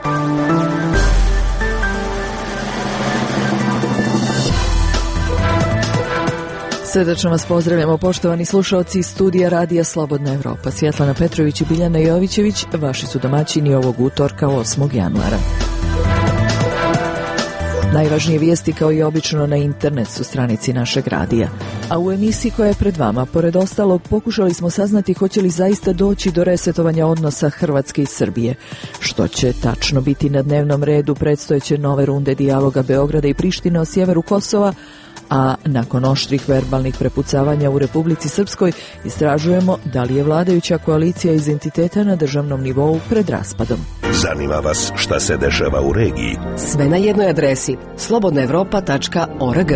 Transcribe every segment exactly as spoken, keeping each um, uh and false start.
Srdačno vas pozdravljamo, poštovani slušaoci iz studija Radija Slobodna Evropa. Svjetlana Petrović i Biljana Jovićević, vaši su domaćini ovog utorka osmog januara. Najvažnije vijesti kao i obično na internet su stranici našeg radija. A u emisiji koja je pred vama, pored ostalog, pokušali smo saznati hoće li zaista doći do resetovanja odnosa Hrvatske i Srbije. Što će tačno biti na dnevnom redu predstojeće nove runde dijaloga Beograda i Prištine o sjeveru Kosova, a nakon oštrih verbalnih prepucavanja u Republici Srpskoj istražujemo da li je vladajuća koalicija iz entiteta na državnom nivou pred raspadom. Zanima vas šta se dešava u regiji? Sve na jednoj adresi slobodna evropa tačka org.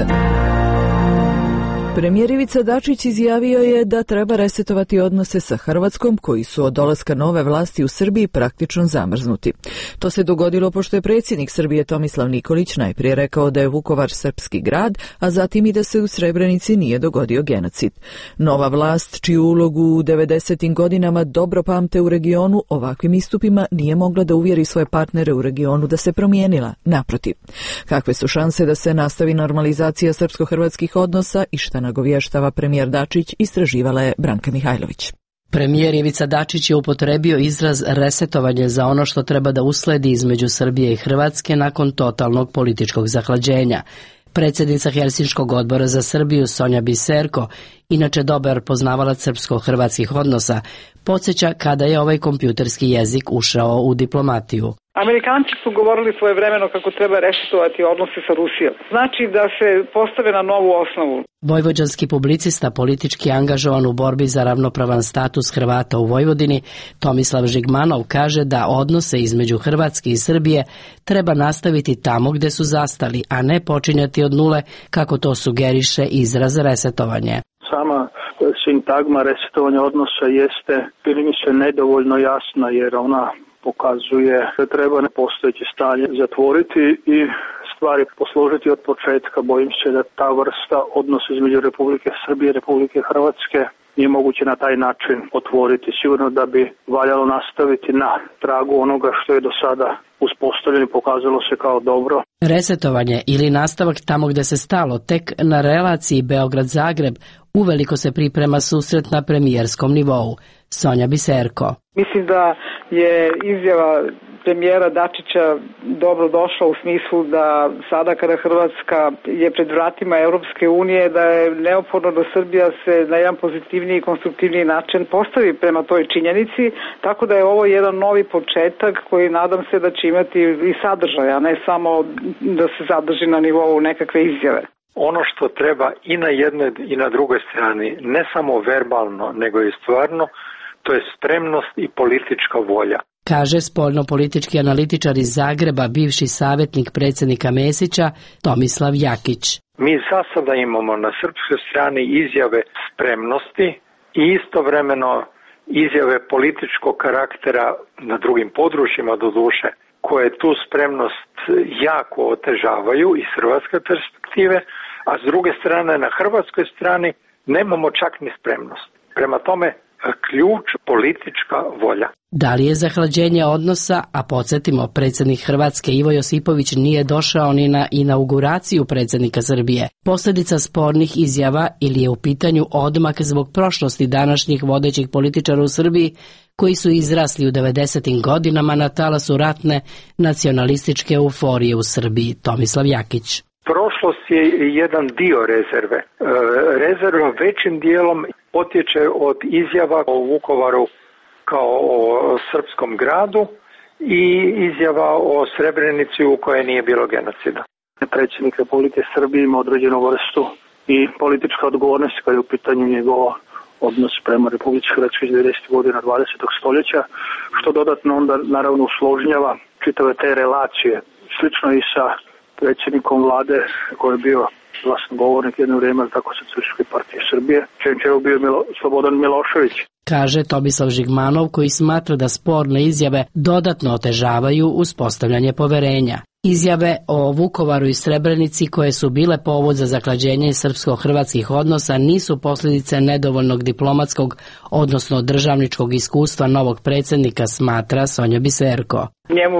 Premijer Ivica Dačić izjavio je da treba resetovati odnose sa Hrvatskom, koji su od dolaska nove vlasti u Srbiji praktično zamrznuti. To se dogodilo pošto je predsjednik Srbije Tomislav Nikolić najprije rekao da je Vukovar srpski grad, a zatim i da se u Srebrenici nije dogodio genocid. Nova vlast, čiju ulogu u devedesetim godinama dobro pamte u regionu, ovakvim istupima nije mogla da uvjeri svoje partnere u regionu da se promijenila. Naprotiv. Kakve su šanse da se nastavi normalizacija srpsko-hrvatskih odnosa i šta nagovještava premijer Dačić, istraživala je Branka Mihajlović. Premijer Ivica Dačić je upotrebio izraz resetovanje za ono što treba da usledi između Srbije i Hrvatske nakon totalnog političkog zahlađenja. Predsjednica Helsinškog odbora za Srbiju Sonja Biserko, inače dobar poznavalac srpsko-hrvatskih odnosa, podsjeća kada je ovaj kompjuterski jezik ušao u diplomatiju. Amerikanci su govorili svojevremeno kako treba resetovati odnose sa Rusijom. Znači da se postave na novu osnovu. Vojvođanski publicista, politički angažovan u borbi za ravnopravan status Hrvata u Vojvodini, Tomislav Žigmanov kaže da odnose između Hrvatske i Srbije treba nastaviti tamo gde su zastali, a ne počinjati od nule, kako to sugeriše izraz resetovanje. Sama sintagma resetovanja odnosa jeste, čini mi se, nedovoljno jasna, jer ona pokazuje da treba nepostojeće stanje zatvoriti i stvari posložiti od početka. Bojim se da ta vrsta odnosa između Republike Srbije i Republike Hrvatske nije moguće na taj način otvoriti. Sigurno da bi valjalo nastaviti na tragu onoga što je do sada uspostavljeno i pokazalo se kao dobro. Resetovanje ili nastavak tamo gde se stalo, tek na relaciji Beograd-Zagreb, uveliko se priprema susret na premijerskom nivou. Sonja Biserko. Mislim da je izjava premijera Dačića dobro došla u smislu da sada kada Hrvatska je pred vratima Europske unije, da je neophodno da Srbija se na jedan pozitivniji i konstruktivniji način postavi prema toj činjenici, tako da je ovo jedan novi početak koji nadam se da će imati i sadržaj, a ne samo da se zadrži na nivou nekakve izjave. Ono što treba i na jednoj i na drugoj strani, ne samo verbalno, nego i stvarno, to je spremnost i politička volja. Kaže spoljno-politički analitičar iz Zagreba, bivši savjetnik predsjednika Mesića, Tomislav Jakić. Mi za sada imamo na srpskoj strani izjave spremnosti i istovremeno izjave političkog karaktera na drugim područjima doduše, koje tu spremnost jako otežavaju iz hrvatske perspektive, a s druge strane na hrvatskoj strani nemamo čak ni spremnost. Prema tome, ključ politička volja. Da li je zahlađenje odnosa, a podsjetimo, predsjednik Hrvatske Ivo Josipović nije došao ni na inauguraciju predsjednika Srbije, posljedica spornih izjava ili je u pitanju odmak zbog prošlosti današnjih vodećih političara u Srbiji koji su izrasli u devedesetim godinama na talasu ratne nacionalističke euforije u Srbiji? Tomislav Jakić. Prošlost je jedan dio rezerve. Rezerva većim dijelom potječe od izjava o Vukovaru kao o srpskom gradu i izjava o Srebrenici u kojoj nije bilo genocida. Predsjednik Republike Srbije ima određenu vrstu i politička odgovornost kada je u pitanju njegova odnos prema Republici Hrvatskoj iz devedesetih godina dvadesetog stoljeća, što dodatno onda naravno usložnjava čitave te relacije. Slično i sa predsjednikom vlade koji je bio glasnogovornik jedno vrijeme tako Socijalističke partije Srbije, čim je bio Milo, Slobodan Milošević. Kaže Tomislav Žigmanov, koji smatra da sporne izjave dodatno otežavaju uspostavljanje poverenja. Izjave o Vukovaru i Srebrenici, koje su bile povod za zaklađenje srpsko-hrvatskih odnosa, nisu posljedice nedovoljnog diplomatskog, odnosno državničkog iskustva novog predsjednika, smatra Sonja Biserko. Njemu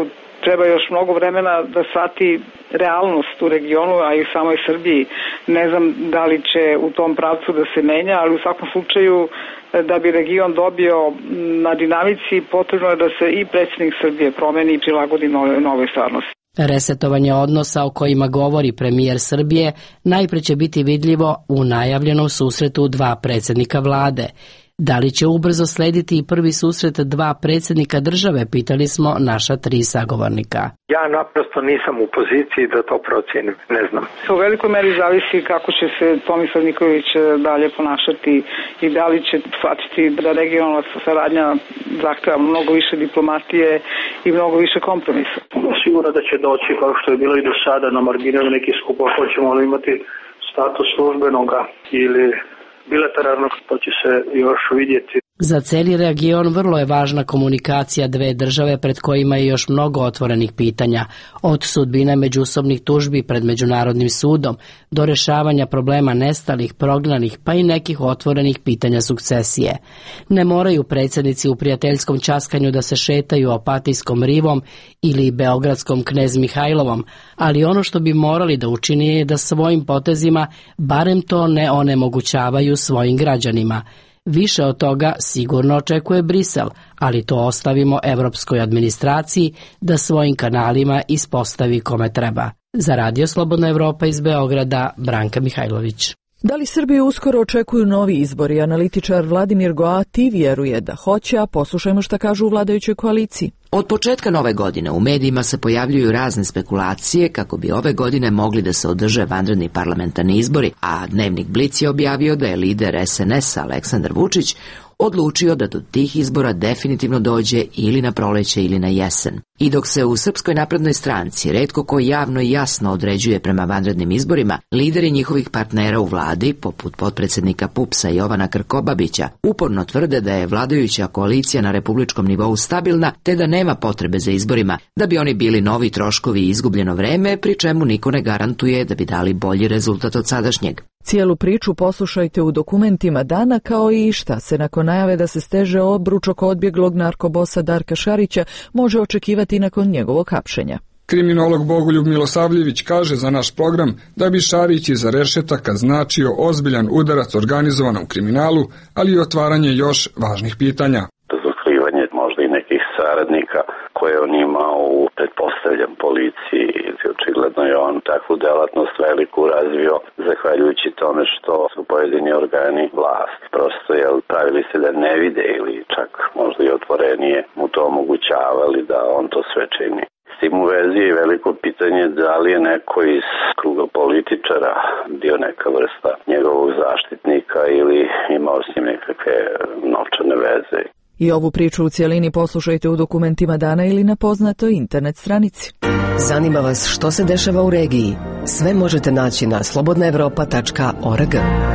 treba još mnogo vremena da shvati realnost u regionu, a i u samoj Srbiji. Ne znam da li će u tom pravcu da se menja, ali u svakom slučaju da bi region dobio na dinamici, potrebno je da se i predsjednik Srbije promeni i prilagodi novoj, novoj stvarnosti. Resetovanje odnosa o kojima govori premijer Srbije najpre će biti vidljivo u najavljenom susretu dva predsjednika vlade. Da li će ubrzo slediti i prvi susret dva predsjednika države, pitali smo naša tri sagovornika. Ja naprosto nisam u poziciji da to procijenim, ne znam. U velikoj meri zavisi kako će se Tomislav Nikolić dalje ponašati i da li će shvatiti da regionalna saradnja zahteva mnogo više diplomatije i mnogo više kompromisa. Sigurno da će doći, kao što je bilo i do sada, na marginama nekih skupova, hoćemo li imati status službenoga ili bilateralnog, to će se još vidjeti. Za cijeli region vrlo je važna komunikacija dve države pred kojima je još mnogo otvorenih pitanja, od sudbine međusobnih tužbi pred Međunarodnim sudom do rješavanja problema nestalih, prognanih pa i nekih otvorenih pitanja sukcesije. Ne moraju predsjednici u prijateljskom časkanju da se šetaju Opatijskom rivom ili Beogradskom Knez Mihajlovom, ali ono što bi morali da učini je da svojim potezima barem to ne onemogućavaju svojim građanima. Više od toga sigurno očekuje Brisel, ali to ostavimo evropskoj administraciji da svojim kanalima ispostavi kome treba. Za Radio Slobodna Evropa iz Beograda, Branka Mihajlović. Da li Srbiju uskoro očekuju novi izbori? Analitičar Vladimir Goati vjeruje da hoće, a poslušajmo šta kažu u vladajućoj koaliciji. Od početka nove godine u medijima se pojavljuju razne spekulacije kako bi ove godine mogli da se održe vanredni parlamentarni izbori, a Dnevnik Blic je objavio da je lider es en es Aleksandar Vučić odlučio da do tih izbora definitivno dođe ili na proleće ili na jesen. I dok se u Srpskoj naprednoj stranci retko ko javno i jasno određuje prema vanrednim izborima, lideri njihovih partnera u vladi, poput potpredsjednika pupsa Jovana Krkobabića, uporno tvrde da je vladajuća koalicija na republičkom nivou stabilna, te da nema potrebe za izborima, da bi oni bili novi troškovi i izgubljeno vreme, pri čemu niko ne garantuje da bi dali bolji rezultat od sadašnjeg. Cijelu priču poslušajte u dokumentima dana, kao i šta se nakon najave da se steže obruč oko odbjeglog narkobosa Darka Šarića može očekivati nakon njegovog hapšenja. Kriminolog Bogoljub Milosavljević kaže za naš program da bi Šarić iza rešetaka značio ozbiljan udarac organizovanom kriminalu, ali i otvaranje još važnih pitanja. Razotkrivanje možda i nekih saradnika koje on imao u, pretpostavljam, policiji. Očigledno je on takvu delatnost veliku razvio zahvaljujući tome što su pojedini organi vlasti prosto jel, pravili se da ne vide ili čak možda i otvorenije mu to omogućavali da on to sve čini. S tim u vezi je veliko pitanje da li je neko iz kruga političara bio neka vrsta njegovog zaštitnika ili imao s njim nekakve novčane veze. I ovu priču u cijelini poslušajte u dokumentima dana ili na poznatoj internet stranici. Zanima vas što se dešava u regiji? Sve možete naći na slobodna evropa tačka org.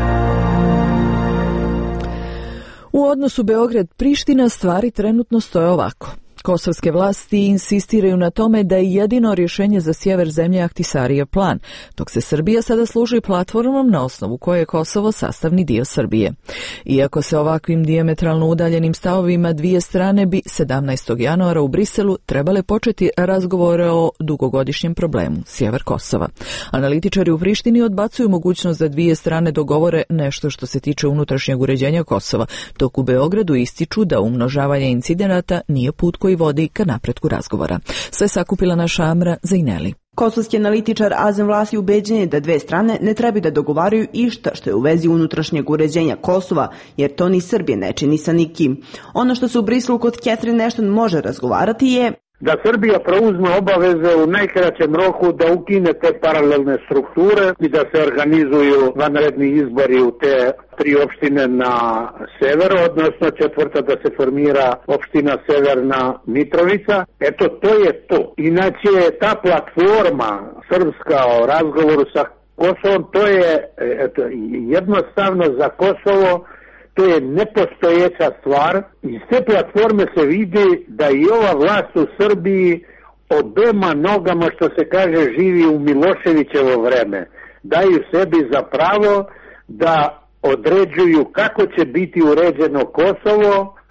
U odnosu Beograd-Priština stvari trenutno stoje ovako. Kosovske vlasti insistiraju na tome da je jedino rješenje za sjever zemlje Ahtisarijev plan, dok se Srbija sada služi platformom na osnovu koje je Kosovo sastavni dio Srbije. Iako se ovakvim dijametralno udaljenim stavovima dvije strane bi sedamnaestog januara u Briselu trebale početi razgovore o dugogodišnjem problemu sjever Kosova. Analitičari u Prištini odbacuju mogućnost da dvije strane dogovore nešto što se tiče unutrašnjeg uređenja Kosova, dok u Beogradu ističu da umnožavanje incidenata nije put koji vodi ka napretku razgovora. Sve sakupila naša Amra Zajneli. Kosovski analitičar Azem Vlasi ubeđen je da dve strane ne treba da dogovaraju išta što je u vezi unutrašnjeg uređenja Kosova, jer to ni Srbije ne čini sa nikim. Ono što se u Briselu kod Catherine Ashton može razgovarati je da Srbija preuzme obaveze u najkraćem roku da ukine te paralelne strukture i da se organizuju vanredni izbori u te tri opštine na severu, odnosno četvrta da se formira opština Severna Mitrovica. Eto, to je to. Inače, ta platforma srpska o razgovoru sa Kosovom, to je eto, jednostavno za Kosovo, to je nepostojeća stvar. Iz te platforme se vidi da i ova vlast u Srbiji obema nogama, što se kaže, živi u Miloševićevo vreme. Daju sebi za pravo da određuju kako će biti uređeno Kosovo,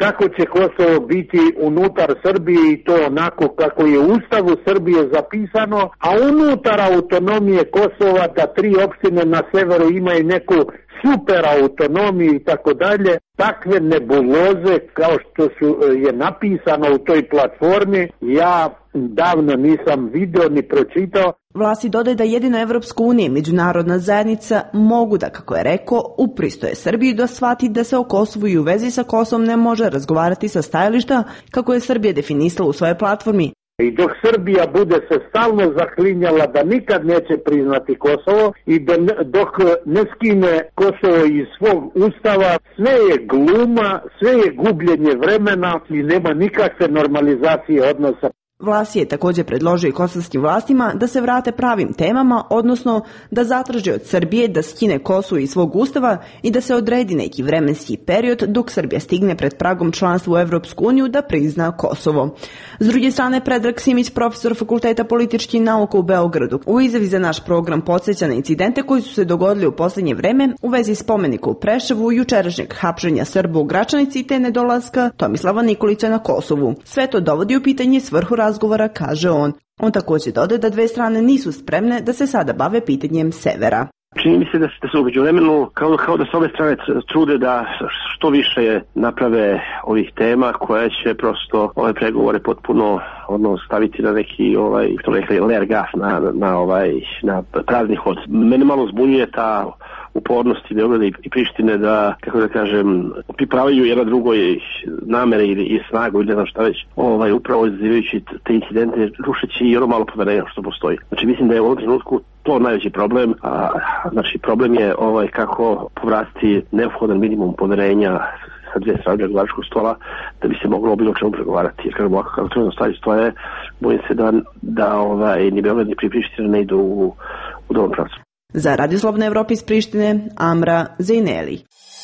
kako će Kosovo biti unutar Srbije i to onako kako je u Ustavu Srbije zapisano, a unutar autonomije Kosova da tri opštine na severu imaju neku super autonomiju i tako dalje. Takve nebuloze kao što su, je napisano u toj platformi, ja davno nisam video ni pročitao. Vlasti dodaje da jedino Evropska unija i međunarodna zajednica mogu da, kako je rekao, upristoje Srbiju da shvati da se o Kosovu i u vezi sa Kosovom ne može razgovarati sa stajališta kako je Srbija definisala u svojoj platformi. I dok Srbija bude se stalno zaklinjala da nikad neće priznati Kosovo i da, dok ne skine Kosovo iz svog ustava, sve je gluma, sve je gubljenje vremena i nema nikakve normalizacije odnosa. Vlasi je također predložio i kosovskim vlastima da se vrate pravim temama, odnosno da zatraži od Srbije da skine Kosovo iz svog ustava i da se odredi neki vremenski period dok Srbija stigne pred pragom članstva u Evropsku uniju da prizna Kosovo. S druge strane, Predrag Simić, profesor Fakulteta političkih nauka u Beogradu, u izjavi za naš program podsjeća na incidente koji su se dogodili u posljednje vreme u vezi spomenika u Preševu, jučerašnjeg hapšenja Srba u Gračanici te nedolaska Tomislava Nikolića na Kosovu. Sve to dovodi u pitanje svrhu razgovora, kaže on. On također dodaje da dve strane nisu spremne da se sada bave pitanjem severa. Čini mi se da se u međuvremenu kao, kao da se ove strane trude da što više naprave ovih tema koje će prosto ove pregovore potpuno ono staviti na neki ovaj što rekli ler gas na na ovaj na prazni hod. Mene malo zbunjuje ta upornosti Beograda i Prištine da, kako da kažem, pripravaju jedna drugoj namere i, i snagu ili ne znam šta već, ovaj, upravo izazivajući te incidente, rušeći i ono malo poverenja što postoji. Znači mislim da je u ovom trenutku to najveći problem, a znači problem je ovaj kako povratiti neophodan minimum poverenja sa dvije strane pregovaračkog stola da bi se moglo o bilo čemu pregovarati. Jer kažem ovako kako trenutno stvari stoje, bojim se da, da ovaj, ni Beograd ni Priština ne idu u, u dobrom pravcu. Za Radio Slobodna Evropa iz Prištine, Amra Zejneli.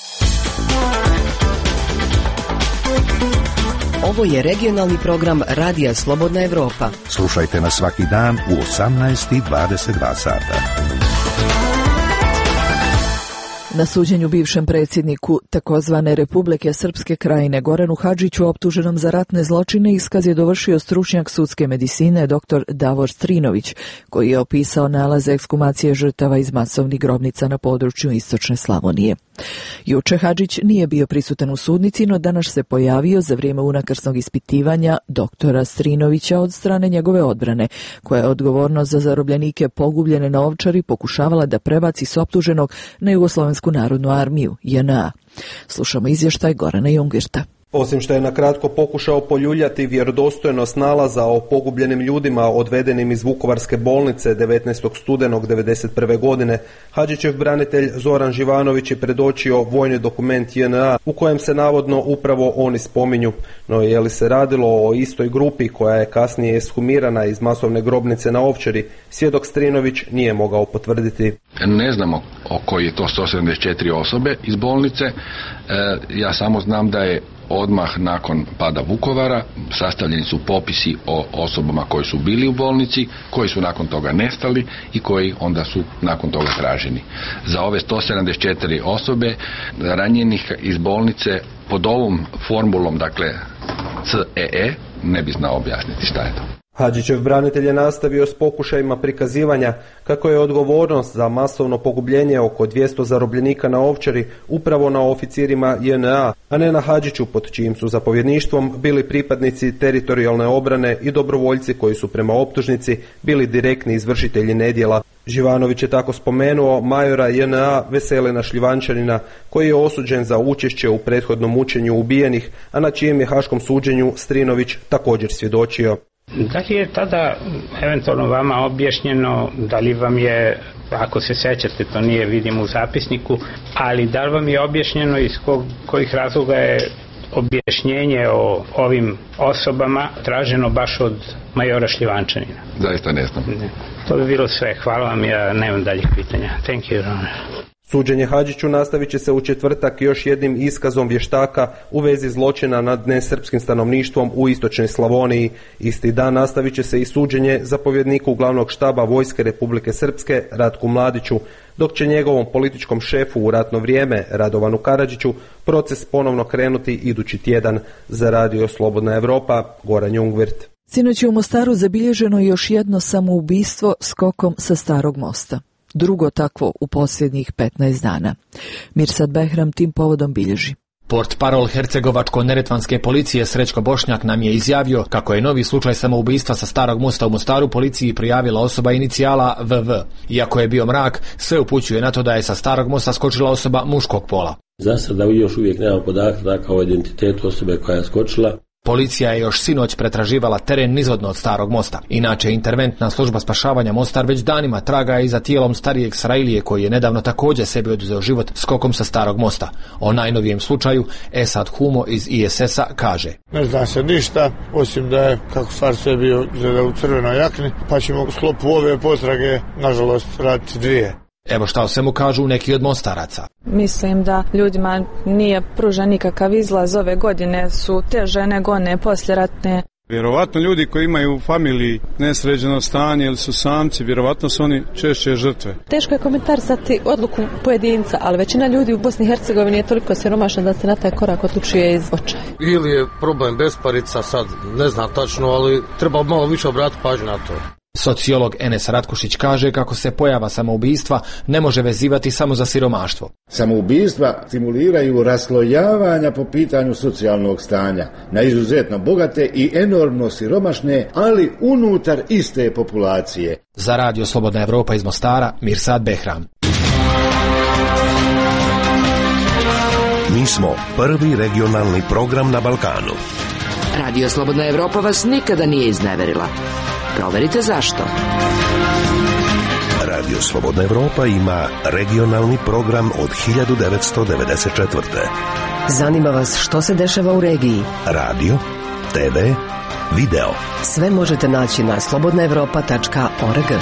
Ovo je regionalni program Radija Slobodna Evropa. Slušajte nas svaki dan u osamnaest i dvadeset dva sata. Na suđenju bivšem predsjedniku takozvane Republike Srpske Krajine Goranu Hadžiću optuženom za ratne zločine iskaz je dovršio stručnjak sudske medicine dr. Davor Strinović, koji je opisao nalaze ekshumacije žrtava iz masovnih grobnica na području istočne Slavonije. Juče Hadžić nije bio prisutan u sudnici, no danas se pojavio za vrijeme unakrsnog ispitivanja doktora Strinovića od strane njegove odbrane, koja je odgovornost za zarobljenike pogubljene na Ovčari pokušavala da prebaci s optuženog na Jugoslovensku narodnu armiju, J N A. Slušamo izvještaj Gorana Jungvirta. Osim što je nakratko pokušao poljuljati vjerodostojnost nalaza o pogubljenim ljudima odvedenim iz Vukovarske bolnice devetnaestog studenog devedeset prve. godine, Hadžićev branitelj Zoran Živanović je predočio vojni dokument J N A u kojem se navodno upravo oni spominju. No je li se radilo o istoj grupi koja je kasnije ekshumirana iz masovne grobnice na Ovčari, svjedok Strinović nije mogao potvrditi. Ne znamo o koji je to sto sedamdeset četiri osobe iz bolnice. E, ja samo znam da je odmah nakon pada Vukovara sastavljeni su popisi o osobama koji su bili u bolnici, koji su nakon toga nestali i koji onda su nakon toga traženi. Za ove sto sedamdeset četiri osobe ranjenih iz bolnice pod ovom formulom, dakle C E E, ne bi znao objasniti šta je to. Hadžićev branitelj je nastavio s pokušajima prikazivanja kako je odgovornost za masovno pogubljenje oko dvjesto zarobljenika na Ovčari upravo na oficirima J N A, a ne na Hadžiću pod čijim su zapovjedništvom bili pripadnici teritorijalne obrane i dobrovoljci koji su prema optužnici bili direktni izvršitelji nedjela. Živanović je tako spomenuo majora J N A Veselina Šljivančanina, koji je osuđen za učešće u prethodnom mučenju ubijenih, a na čijem je haškom suđenju Strinović također svjedočio. Da li je tada eventualno vama objašnjeno, da li vam je, ako se sećate, to nije vidim u zapisniku, ali da li vam je objašnjeno iz kog, kojih razloga je objašnjenje o ovim osobama traženo baš od majora Šljivančanina? Zaista ne znam. Ne. To bi bilo sve. Hvala vam, ja nemam daljih pitanja. Thank you, Ronald. Suđenje Hadžiću nastavit će se u četvrtak još jednim iskazom vještaka u vezi zločina nad nesrpskim stanovništvom u istočnoj Slavoniji. Isti dan nastavit će se i suđenje zapovjedniku glavnog štaba Vojske Republike Srpske Ratku Mladiću, dok će njegovom političkom šefu u ratno vrijeme Radovanu Karadžiću proces ponovno krenuti idući tjedan. Za Radio Slobodna Evropa, Goran Jungwirth. Sinoć je u Mostaru zabilježeno još jedno samoubistvo skokom sa Starog mosta. Drugo takvo u posljednjih petnaest dana. Mirsad Behram tim povodom bilježi. Portparol Hercegovačko-neretvanske policije Srećko Bošnjak nam je izjavio kako je novi slučaj samoubistva sa Starog mosta u Mostaru policiji prijavila osoba inicijala V V. Iako je bio mrak, sve upućuje na to da je sa Starog mosta skočila osoba muškog pola. Za sada još uvijek nema podataka o identitetu osobe koja je skočila. Policija je još sinoć pretraživala teren nizvodno od Starog mosta. Inače, interventna služba spašavanja Mostar već danima traga i za tijelom starijeg Srailije koji je nedavno također sebi oduzeo život skokom sa Starog mosta. O najnovijem slučaju Esad Humo iz I S S-a kaže: Ne zna se ništa, osim da je, kako stvar sve bio u crvenoj jakni, pa ćemo u sklopu ove potrage, nažalost, raditi dvije. Evo šta o svemu kažu neki od mostaraca. Mislim da ljudima nije pružen nikakav izlaz, ove godine su teže nego one posljeratne. Vjerovatno ljudi koji imaju u familiji nesređeno stanje ili su samci, vjerovatno su oni češće žrtve. Teško je komentarisati odluku pojedinca, ali većina ljudi u Bosni i Hercegovini je toliko siromašna da se na taj korak odlučuje iz očaja. Ili je problem besparica, sad ne znam tačno, ali treba malo više obratiti pažnju na to. Sociolog Enes Ratkušić kaže kako se pojava samoubistva ne može vezivati samo za siromaštvo. Samoubistva stimuliraju raslojavanja po pitanju socijalnog stanja na izuzetno bogate i enormno siromašne, ali unutar iste populacije. Za Radio Slobodna Evropa iz Mostara, Mirsad Behram. Mi smo prvi regionalni program na Balkanu. Radio Slobodna Evropa vas nikada nije izneverila. Proverite zašto. Radio Slobodna Evropa ima regionalni program od hiljadu devetsto devedeset četvrte. Zanima vas što se dešava u regiji? Radio, T V, video. Sve možete naći na slobodna evropa tačka org.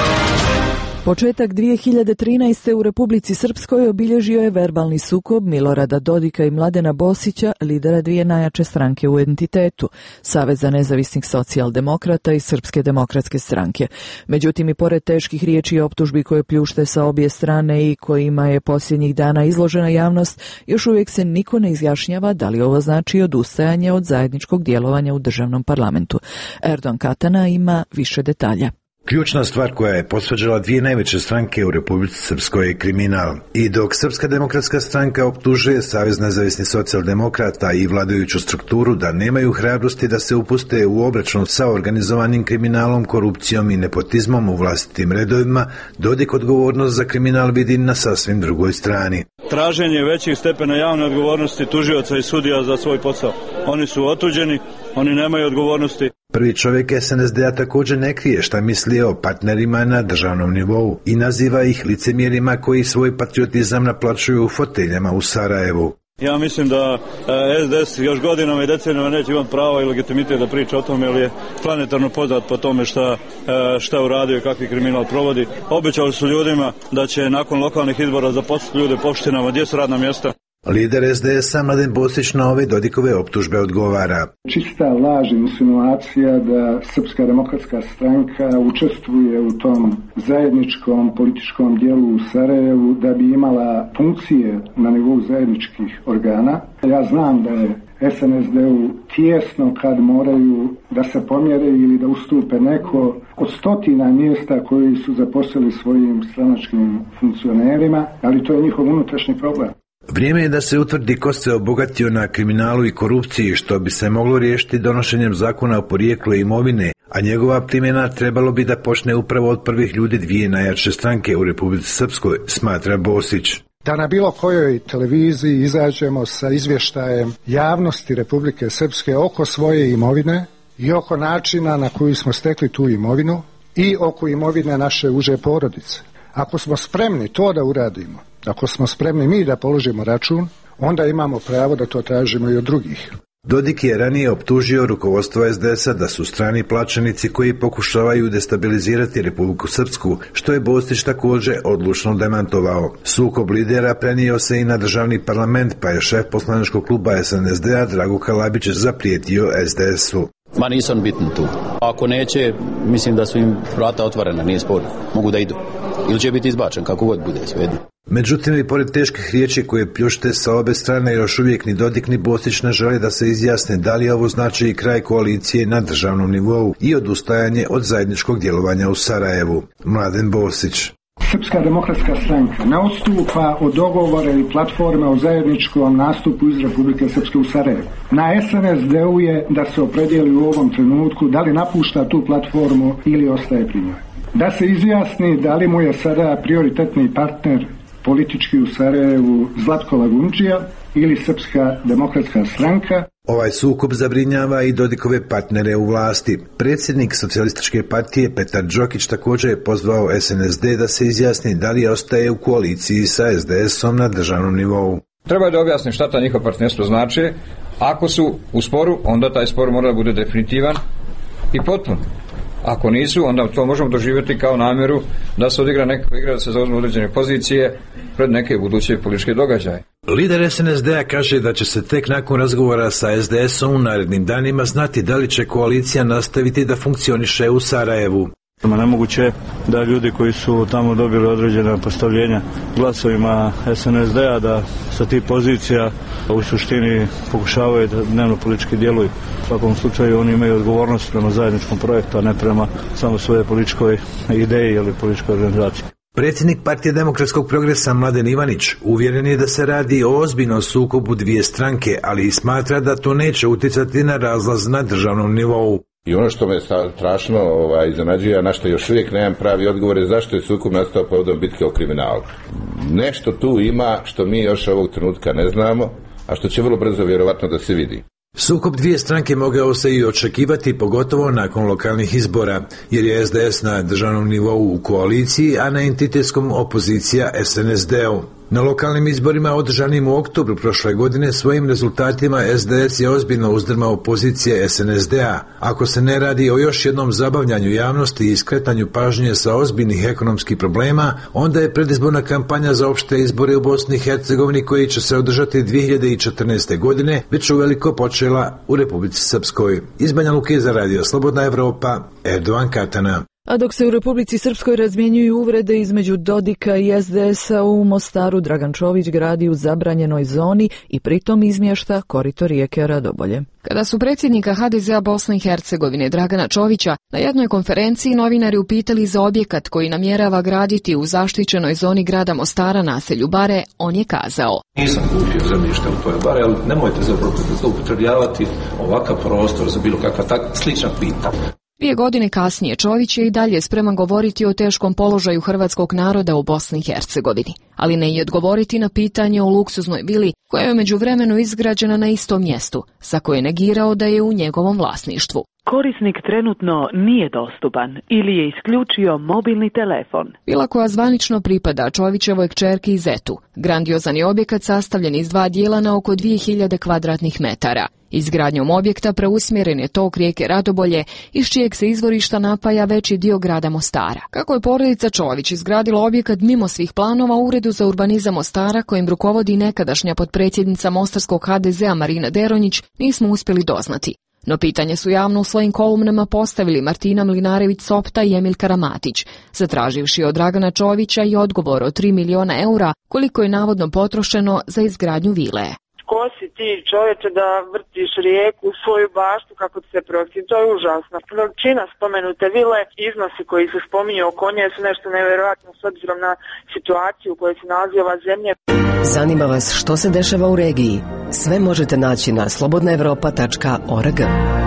Početak dvije hiljade trinaeste. u Republici Srpskoj obilježio je verbalni sukob Milorada Dodika i Mladena Bosića, lidera dvije najjače stranke u entitetu, Saveza nezavisnih socijaldemokrata i Srpske demokratske stranke. Međutim, i pored teških riječi i optužbi koje pljušte sa obje strane i kojima je posljednjih dana izložena javnost, još uvijek se niko ne izjašnjava da li ovo znači odustajanje od zajedničkog djelovanja u državnom parlamentu. Erdogan Katana ima više detalja. Ključna stvar koja je posvađala dvije najveće stranke u Republici Srpskoj je kriminal. I dok Srpska demokratska stranka optužuje Savez nezavisnih socijaldemokrata i vladajuću strukturu da nemaju hrabrosti da se upuste u obračun sa organizovanim kriminalom, korupcijom i nepotizmom u vlastitim redovima, Dodik odgovornost za kriminal vidi na sasvim drugoj strani. Traženje većih stepena javne odgovornosti tužioca i sudija za svoj posao. Oni su otuđeni, oni nemaju odgovornosti. Prvi čovjek S N S D-a također ne krije šta misli o partnerima na državnom nivou i naziva ih licemjerima koji svoj patriotizam naplaćuju u foteljama u Sarajevu. Ja mislim da S D S još godinama i decenijama neće imati pravo i legitimitet da priča o tome, jer je planetarno poznat po tome šta, šta uradio i kakvi kriminal provodi. Obećali su ljudima da će nakon lokalnih izbora zaposliti ljude po opštinama, gdje su radna mjesta. Lider S D S-a Mladen Bosić na ove Dodikove optužbe odgovara. Čista laž i insinuacija da Srpska demokratska stranka učestvuje u tom zajedničkom političkom dijelu u Sarajevu da bi imala funkcije na nivou zajedničkih organa. Ja znam da je S N S D-u tijesno kad moraju da se pomjere ili da ustupe neko od stotina mjesta koji su zaposlili svojim stranačkim funkcionerima, ali to je njihov unutrašnji problem. Vrijeme je da se utvrdi ko se obogatio na kriminalu i korupciji, što bi se moglo riješiti donošenjem zakona o porijeklu imovine, a njegova primjena trebalo bi da počne upravo od prvih ljudi dvije najjače stranke u Republici Srpskoj, smatra Bosić. Da na bilo kojoj televiziji izađemo sa izvještajem javnosti Republike Srpske oko svoje imovine i oko načina na koji smo stekli tu imovinu i oko imovine naše uže porodice. Ako smo spremni to da uradimo, ako smo spremni mi da položimo račun, onda imamo pravo da to tražimo i od drugih. Dodik je ranije optužio rukovodstvo es de esa da su strani plaćenici koji pokušavaju destabilizirati Republiku Srpsku, što je Bostić također odlučno demantovao. Sukob lidera prenio se i na državni parlament, pa je šef poslaničkog kluba es en es de a Drago Kalabić zaprijetio es de esu. Ma nisam bitan tu. Ako neće, mislim da su im vrata otvorena, nije sporno. Mogu da idu. Ili će biti izbačen, kako god bude, svejedno. Međutim, i pored teških riječi koje pljušte sa obe strane, još uvijek ni Dodik ni Bostić ne žele da se izjasne da li ovo znači i kraj koalicije na državnom nivou i odustajanje od zajedničkog djelovanja u Sarajevu. Mladen Bostić. Srpska demokratska stranka ne odstupa od dogovora i platforme o zajedničkom nastupu iz Republike Srpske u Sarajevu. Na es en es de u je da se opredijeli u ovom trenutku da li napušta tu platformu ili ostaje pri njoj. Da se izjasni da li mu je sada prioritetni partner politički u Sarajevu Zlatko Lagundžija ili Srpska demokratska stranka. Ovaj sukob zabrinjava i Dodikove partnere u vlasti. Predsjednik Socijalističke partije Petar Đokić također je pozvao es en es de da se izjasni da li ostaje u koaliciji sa es de esom na državnom nivou. Treba da objasni šta ta njihovo partnerstvo znači. Ako su u sporu, onda taj spor mora da bude definitivan i potpun. Ako nisu, onda to možemo doživjeti kao namjeru da se odigra neka igra, da se zauzme određene pozicije pred neke buduće političke događaje. Lider es en es de a kaže da će se tek nakon razgovora sa es de esom u narednim danima znati da li će koalicija nastaviti da funkcioniše u Sarajevu. Nemoguće da ljudi koji su tamo dobili određena postavljenja glasovima es en es de a da sa tih pozicija u suštini pokušavaju da dnevno politički djeluju. U svakom slučaju oni imaju odgovornost prema zajedničkom projektu, a ne prema samo svoje političkoj ideji ili političkoj organizaciji. Predsjednik Partije demokratskog progresa Mladen Ivanić uvjeren je da se radi o ozbiljnom sukobu dvije stranke, ali i smatra da to neće utjecati na razlaz na državnom nivou. I ono što me strašno ovaj, iznenađuje, a na što još uvijek nemam pravi odgovor, je zašto je sukob nastao povodom bitke o kriminalu. Nešto tu ima što mi još ovog trenutka ne znamo, a što će vrlo brzo vjerovatno da se vidi. Sukob dvije stranke mogao se i očekivati, pogotovo nakon lokalnih izbora, jer je es de es na državnom nivou u koaliciji, a na entitetskom opozicija es en es de u. Na lokalnim izborima održanim u oktobru prošle godine svojim rezultatima es de es je ozbiljno uzdrmao pozicije es en es de a. Ako se ne radi o još jednom zabavljanju javnosti i skretanju pažnje sa ozbiljnih ekonomskih problema, onda je predizborna kampanja za opšte izbore u Bosni i Hercegovini, koji će se održati dvije hiljade četrnaeste. godine, već uveliko počela u Republici Srpskoj. Iz Banja Luke za Radio Slobodna Evropa, Erdovan Katana. A dok se u Republici Srpskoj razmjenjuju uvrede između Dodika i es de esa, u Mostaru Dragan Čović gradi u zabranjenoj zoni i pritom izmješta korito rijeke Radobolje. Kada su predsjednika ha de zea Bosne i Hercegovine Dragana Čovića na jednoj konferenciji novinari upitali za objekat koji namjerava graditi u zaštićenoj zoni grada Mostara naselju Bare, on je kazao: Nisam kupio zemljište u toj Bare, ali nemojte zloupotrebljavati ovakav prostor za bilo kakva tak slična pitanja. Dvije godine kasnije Čović je i dalje spreman govoriti o teškom položaju hrvatskog naroda u Bosni i Hercegovini, ali ne i odgovoriti na pitanje o luksuznoj vili koja je u međuvremenu izgrađena na istom mjestu, za koje je negirao da je u njegovom vlasništvu. Korisnik trenutno nije dostupan ili je isključio mobilni telefon. Vila koja zvanično pripada Čovićevoj kćerki Zetu. Grandiozan je objekat sastavljen iz dva dijela na oko dvije hiljade kvadratnih metara. Izgradnjom objekta preusmjeren je tok rijeke Radobolje, iz čijeg se izvorišta napaja veći dio grada Mostara. Kako je porodica Čović izgradila objekat mimo svih planova, u Uredu za urbanizam Mostara, kojim rukovodi nekadašnja potpredsjednica mostarskog ha de zea Marina Deronjić, nismo uspjeli doznati. No pitanje su javno u svojim kolumnama postavili Martina Mlinarević-Sopta i Emil Karamatić, zatraživši od Dragana Čovića i odgovor od tri miliona eura koliko je navodno potrošeno za izgradnju vile. Ko si ti, čovječe, da vrtiš rijeku u svoju baštu kako ti se prosim, to je užasno. Veličina spomenute vile, iznosi koji se spominju oko nje su nešto nevjerojatno s obzirom na situaciju u kojoj se nalazi ova zemlja. Zanima vas što se dešava u regiji? Sve možete naći na slobodna evropa tačka org.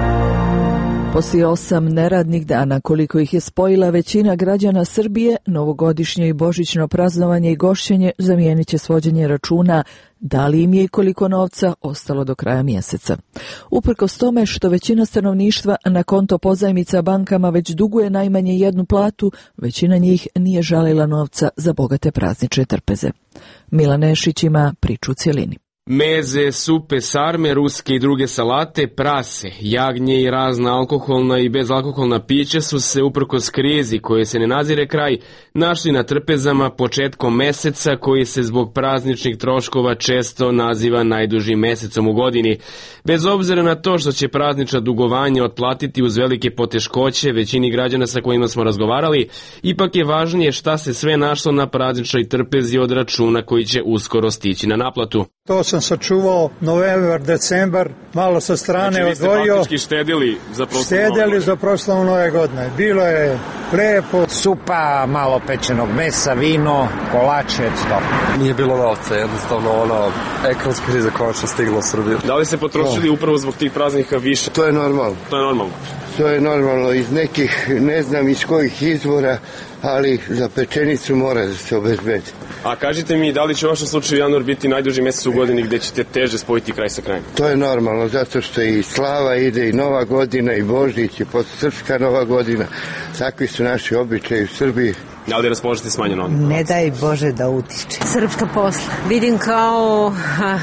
Poslije osam neradnih dana, koliko ih je spojila većina građana Srbije, novogodišnje i božićno praznovanje i gošćenje zamijenit će svođenje računa da li im je i koliko novca ostalo do kraja mjeseca. Uprkos tome što većina stanovništva na konto pozajmica bankama već duguje najmanje jednu platu, većina njih nije žalila novca za bogate praznične trpeze. Milan Nešić ima priču u cjelini. Meze, supe, sarme, ruske i druge salate, prase, jagnje i razna alkoholna i bezalkoholna pića su se uprkos krizi koje se ne nazire kraj našli na trpezama početkom meseca koji se zbog prazničnih troškova često naziva najdužim mesecom u godini. Bez obzira na to što će praznična dugovanja otplatiti uz velike poteškoće većini građana sa kojima smo razgovarali, ipak je važnije šta se sve našlo na prazničnoj trpezi od računa koji će uskoro stići na naplatu. To sam sačuvao novembar, decembar, malo sa strane odvojio. Znači vi ste faktički štedili za proslavu Štedili nove godine. za proslavu nove godine. Bilo je lepo. Supa, malo pečenog mesa, vino, kolače, to. Nije bilo novca, jednostavno ono, ekonomska kriza konačno stigla u Srbiju. Da li se potrošili to. upravo zbog tih praznika više? To je normalno. To je normalno. To je normalno iz nekih, ne znam iz kojih izvora, ali za pečenicu mora da se obezbedi. A kažite mi, da li će u vašem slučaju januar biti najduži mesec u godini gde ćete teže spojiti kraj sa krajem? To je normalno, zato što i slava ide i Nova godina i Božić i srpska Nova godina. Takvi su naši običaji u Srbiji. Da li raspoložite smanjeno onda? Ne daj Bože da utiče. Srpska posla. Vidim kao ha,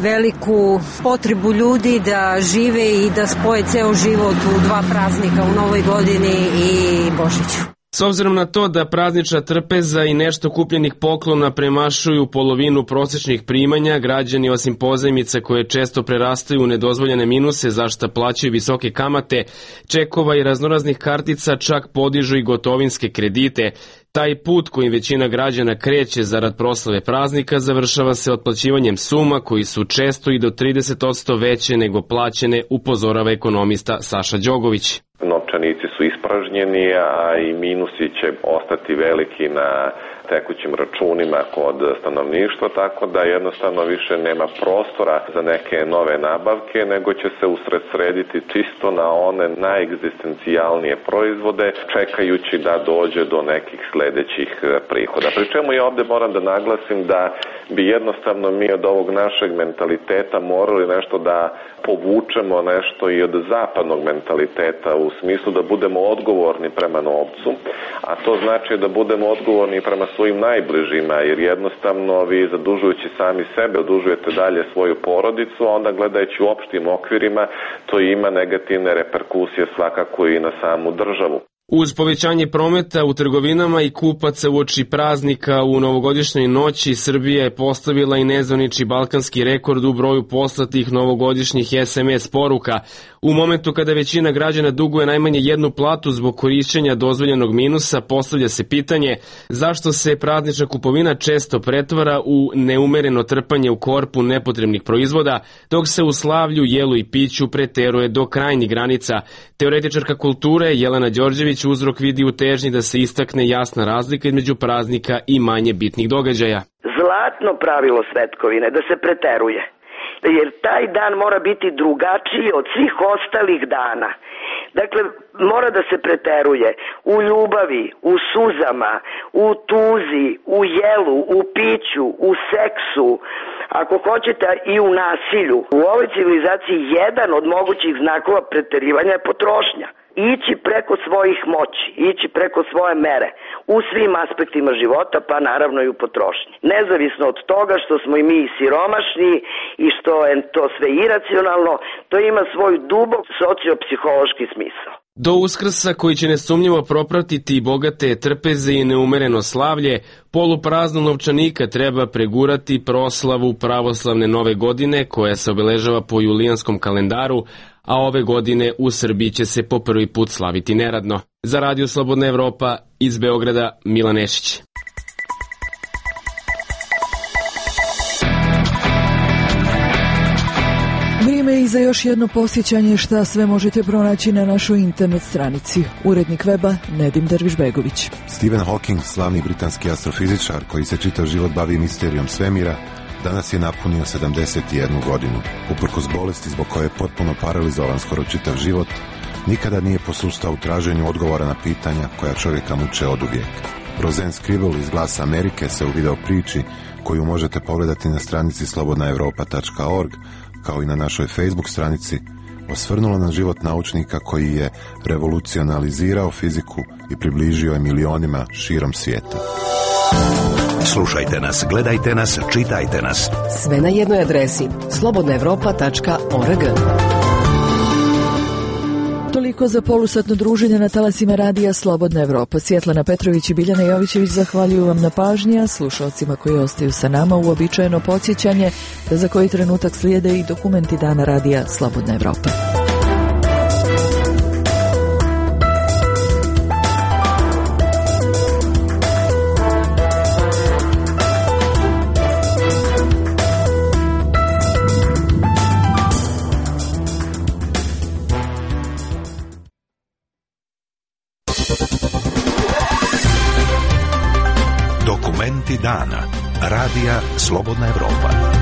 veliku potrebu ljudi da žive i da spoje ceo život u dva praznika, u Novoj godini i Božiću. S obzirom na to da praznična trpeza i nešto kupljenih poklona premašuju polovinu prosečnih primanja, građani osim pozajmica koje često prerastaju u nedozvoljene minuse za šta plaćaju visoke kamate, čekova i raznoraznih kartica čak podižu i gotovinske kredite. Taj put kojim većina građana kreće zarad proslave praznika završava se otplaćivanjem suma koji su često i do trideset posto veće nego plaćene, upozorava ekonomista Saša Đogović. Novčanici su ispražnjeni, a i minusi će ostati veliki na tekućim računima kod stanovništva, tako da jednostavno više nema prostora za neke nove nabavke, nego će se usredsrediti čisto na one najegzistencijalnije proizvode, čekajući da dođe do nekih sledećih prihoda. Pri čemu ja ovde moram da naglasim da bi jednostavno mi od ovog našeg mentaliteta morali nešto da povučemo nešto i od zapadnog mentaliteta u smislu da budemo odgovorni prema novcu, a to znači da budemo odgovorni prema svojim najbližima, jer jednostavno vi zadužujući sami sebe, odužujete dalje svoju porodicu, a onda gledajući u opštim okvirima, to ima negativne reperkusije svakako i na samu državu. Uz povećanje prometa u trgovinama i kupaca uoči praznika u novogodišnjoj noći, Srbija je postavila i nezvanični balkanski rekord u broju poslatih novogodišnjih es em es poruka. U momentu kada većina građana duguje najmanje jednu platu zbog korišćenja dozvoljenog minusa, postavlja se pitanje zašto se praznična kupovina često pretvara u neumereno trpanje u korpu nepotrebnih proizvoda, dok se u slavlju, jelu i piću preteruje do krajnjih granica. Teoretičarka kulture Jelena Đorđević uzrok vidi u težnji da se istakne jasna razlika između praznika i manje bitnih događaja. Zlatno pravilo svetkovine da se preteruje, jer taj dan mora biti drugačiji od svih ostalih dana. Dakle, mora da se preteruje u ljubavi, u suzama, u tuzi, u jelu, u piću, u seksu, ako hoćete i u nasilju. U ovoj civilizaciji jedan od mogućih znakova preterivanja je potrošnja. Ići preko svojih moći, ići preko svoje mere u svim aspektima života, pa naravno i u potrošnji. Nezavisno od toga što smo i mi siromašni i što je to sve iracionalno, to ima svoj dubok sociopsihološki smisao. Do Uskrsa, koji će nesumnjivo propratiti bogate trpeze i neumereno slavlje, poluprazno novčanika treba pregurati proslavu pravoslavne nove godine koja se obeležava po julijanskom kalendaru, a ove godine u Srbiji će se po prvi put slaviti neradno. Za Radio Slobodna Evropa iz Beograda, Milan Nešić. Vrijeme je i za još jedno posjećanje šta sve možete pronaći na našoj internet stranici. Urednik weba Nedim Dervišbegović. Stephen Hawking, slavni britanski astrofizičar koji se čitav život bavi misterijom svemira, danas je napunio sedamdeset jednu godinu. Uprkos bolesti zbog koje je potpuno paralizovan skoro čitav život, nikada nije posustao u traženju odgovora na pitanja koja čovjeka muče oduvijek. Roseanne Scribble iz Glasa Amerike se u video priči, koju možete pogledati na stranici slobodna evropa tačka org, kao i na našoj Facebook stranici, osvrnula na život naučnika koji je revolucionalizirao fiziku i približio je milionima širom svijeta. Slušajte nas, gledajte nas, čitajte nas. Sve na jednoj adresi slobodna evropa tačka org. Toliko za polusatno druženje na talasima radija Slobodna Evropa. Svjetlana Petrović i Biljana Jovićević zahvaljuju vam na pažnji, a slušalcima koji ostaju sa nama uobičajeno podsjećanje da za koji trenutak slijede i dokumenti dana radija Slobodna Evropa. Dokumenti dana. Radija Slobodna Evropa.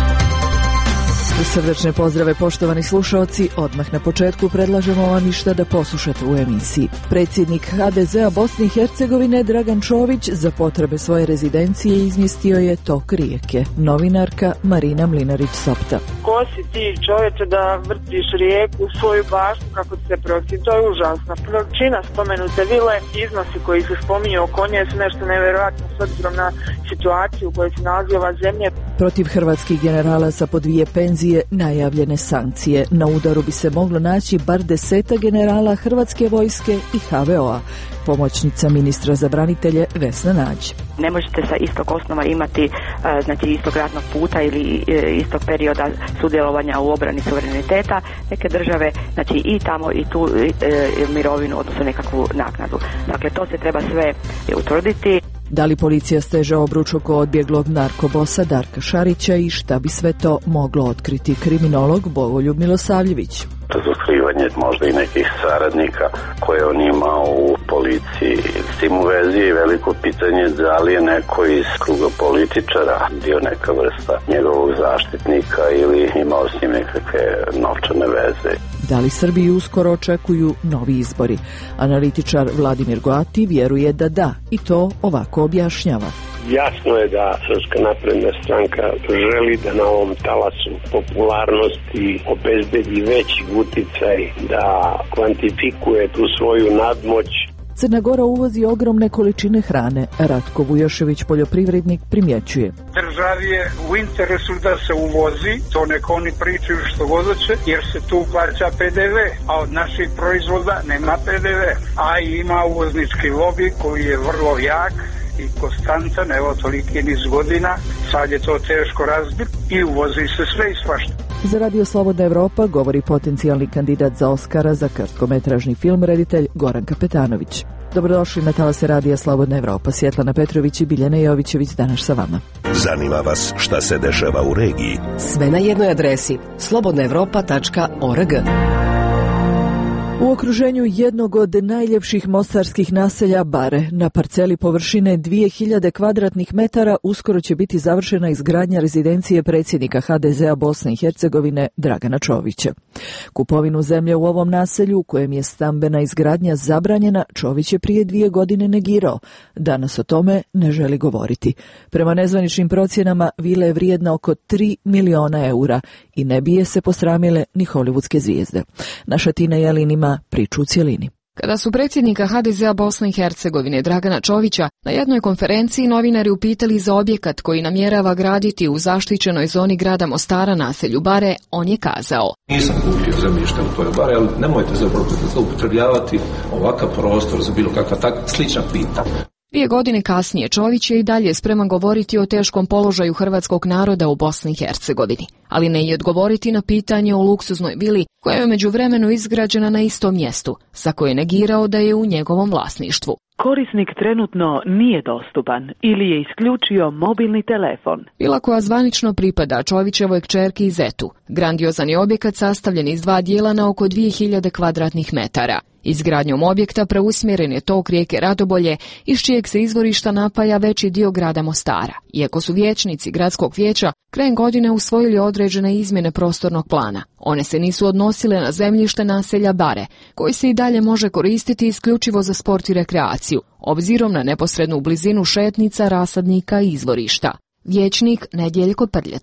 Srdečne pozdrave poštovani slušaoci, odmah na početku predlažemo vam ništa da poslušate u emisiji. Predsjednik ha de zea Bosne i Hercegovine Dragan Čović za potrebe svoje rezidencije izmjestio je tok rijeke. Novinarka Marina Mlinarić-Sopta. Ko si ti čovječe da vrtiš rijeku u svoju baštu kako ti se prosim, to je užasno. Veličina spomenute vile, iznosi koji se spominju oko nje su nešto nevjerojatno s obzirom na situaciju u kojoj se nalazi ova zemlja. Protiv hrvatskih generala sa po dvije penzije najavljene sankcije. Na udaru bi se moglo naći bar deseta generala Hrvatske vojske i ha ve o a. Pomoćnica ministra za branitelje Vesna Nađ. Ne možete sa istog osnova imati znači istog ratnog puta ili istog perioda sudjelovanja u obrani suvereniteta neke države, znači i tamo i tu i, mirovinu, odnosno nekakvu naknadu. Dakle, to se treba sve utvrditi. Da li policija steže obruč oko odbjeglog narkobosa Darka Šarića i šta bi sve to moglo otkriti kriminolog Bogoljub Milosavljević? Razotkrivanje možda i nekih saradnika koje on ima u policiji. S tim u vezi je veliko pitanje da li je neko iz kruga političara bio neka vrsta njegovog zaštitnika ili imao s njim nekakve novčane veze. Da li Srbiji uskoro očekuju novi izbori? Analitičar Vladimir Goati vjeruje da da, i to ovako objašnjava. Jasno je da Srpska napredna stranka želi da na ovom talasu popularnosti obezbedi veći uticaj, da kvantifikuje tu svoju nadmoć. Crna Gora uvozi ogromne količine hrane. Ratko Vujošević, poljoprivrednik, primjećuje. Državi je u interesu da se uvozi, to neko oni pričaju što god hoće, jer se tu plaća pe de ve, a od naših proizvoda nema pe de ve. A ima uvoznički lobby koji je vrlo jak i konstantan, evo toliki niz godina, sad je to teško razbiti i uvozi se sve i svašta. Za Radio Slobodna Evropa govori potencijalni kandidat za Oskara za kratkometražni film, reditelj Goran Kapetanović. Dobrodošli na talase Radija Slobodna Evropa. Svjetlana Petrović i Biljana Jovićević danas sa vama. Zanima vas šta se dešava u regiji? Sve na jednoj adresi slobodna evropa tačka org. U okruženju jednog od najljepših mostarskih naselja Bare, na parceli površine dvije hiljade kvadratnih metara, uskoro će biti završena izgradnja rezidencije predsjednika ha de zea Bosne i Hercegovine Dragana Čovića. Kupovinu zemlje u ovom naselju, u kojem je stambena izgradnja zabranjena, Čović je prije dvije godine negirao. Danas o tome ne želi govoriti. Prema nezvaničnim procjenama, vila je vrijedna oko tri miliona eura i ne bije se posramile ni hollywoodske zvijezde. Naša Tina Jelin ima priču u cjelini. Kada su predsjednika ha de zea Bosne i Hercegovine Dragana Čovića na jednoj konferenciji novinari upitali za objekat koji namjerava graditi u zaštićenoj zoni grada Mostara naselju Bare, on je kazao: Nisam kupio zemljište u toj Bare, ali nemojte zaupotrebljavati ovakav prostor za bilo kakva tak slična pitanja. Dvije godine kasnije Čović je i dalje spreman govoriti o teškom položaju hrvatskog naroda u Bosni i Hercegovini, ali ne i odgovoriti na pitanje o luksuznoj vili koja je u međuvremenu izgrađena na istom mjestu, za koje je negirao da je u njegovom vlasništvu. Korisnik trenutno nije dostupan ili je isključio mobilni telefon. Vila koja zvanično pripada Čovićevoj kćerki i zetu. Grandiozan je objekat sastavljen iz dva dijela na oko dvije hiljade kvadratnih metara. Izgradnjom objekta preusmjeren je tok rijeke Radobolje, iz čijeg se izvorišta napaja veći dio grada Mostara. Iako su vijećnici gradskog vijeća krajem godine usvojili određene izmjene prostornog plana, one se nisu odnosile na zemljište naselja Bare, koji se i dalje može koristiti isključivo za sport i rekreaciju, obzirom na neposrednu blizinu šetnica, rasadnika i izvorišta. Vijećnik Nedjeljko Prljeta.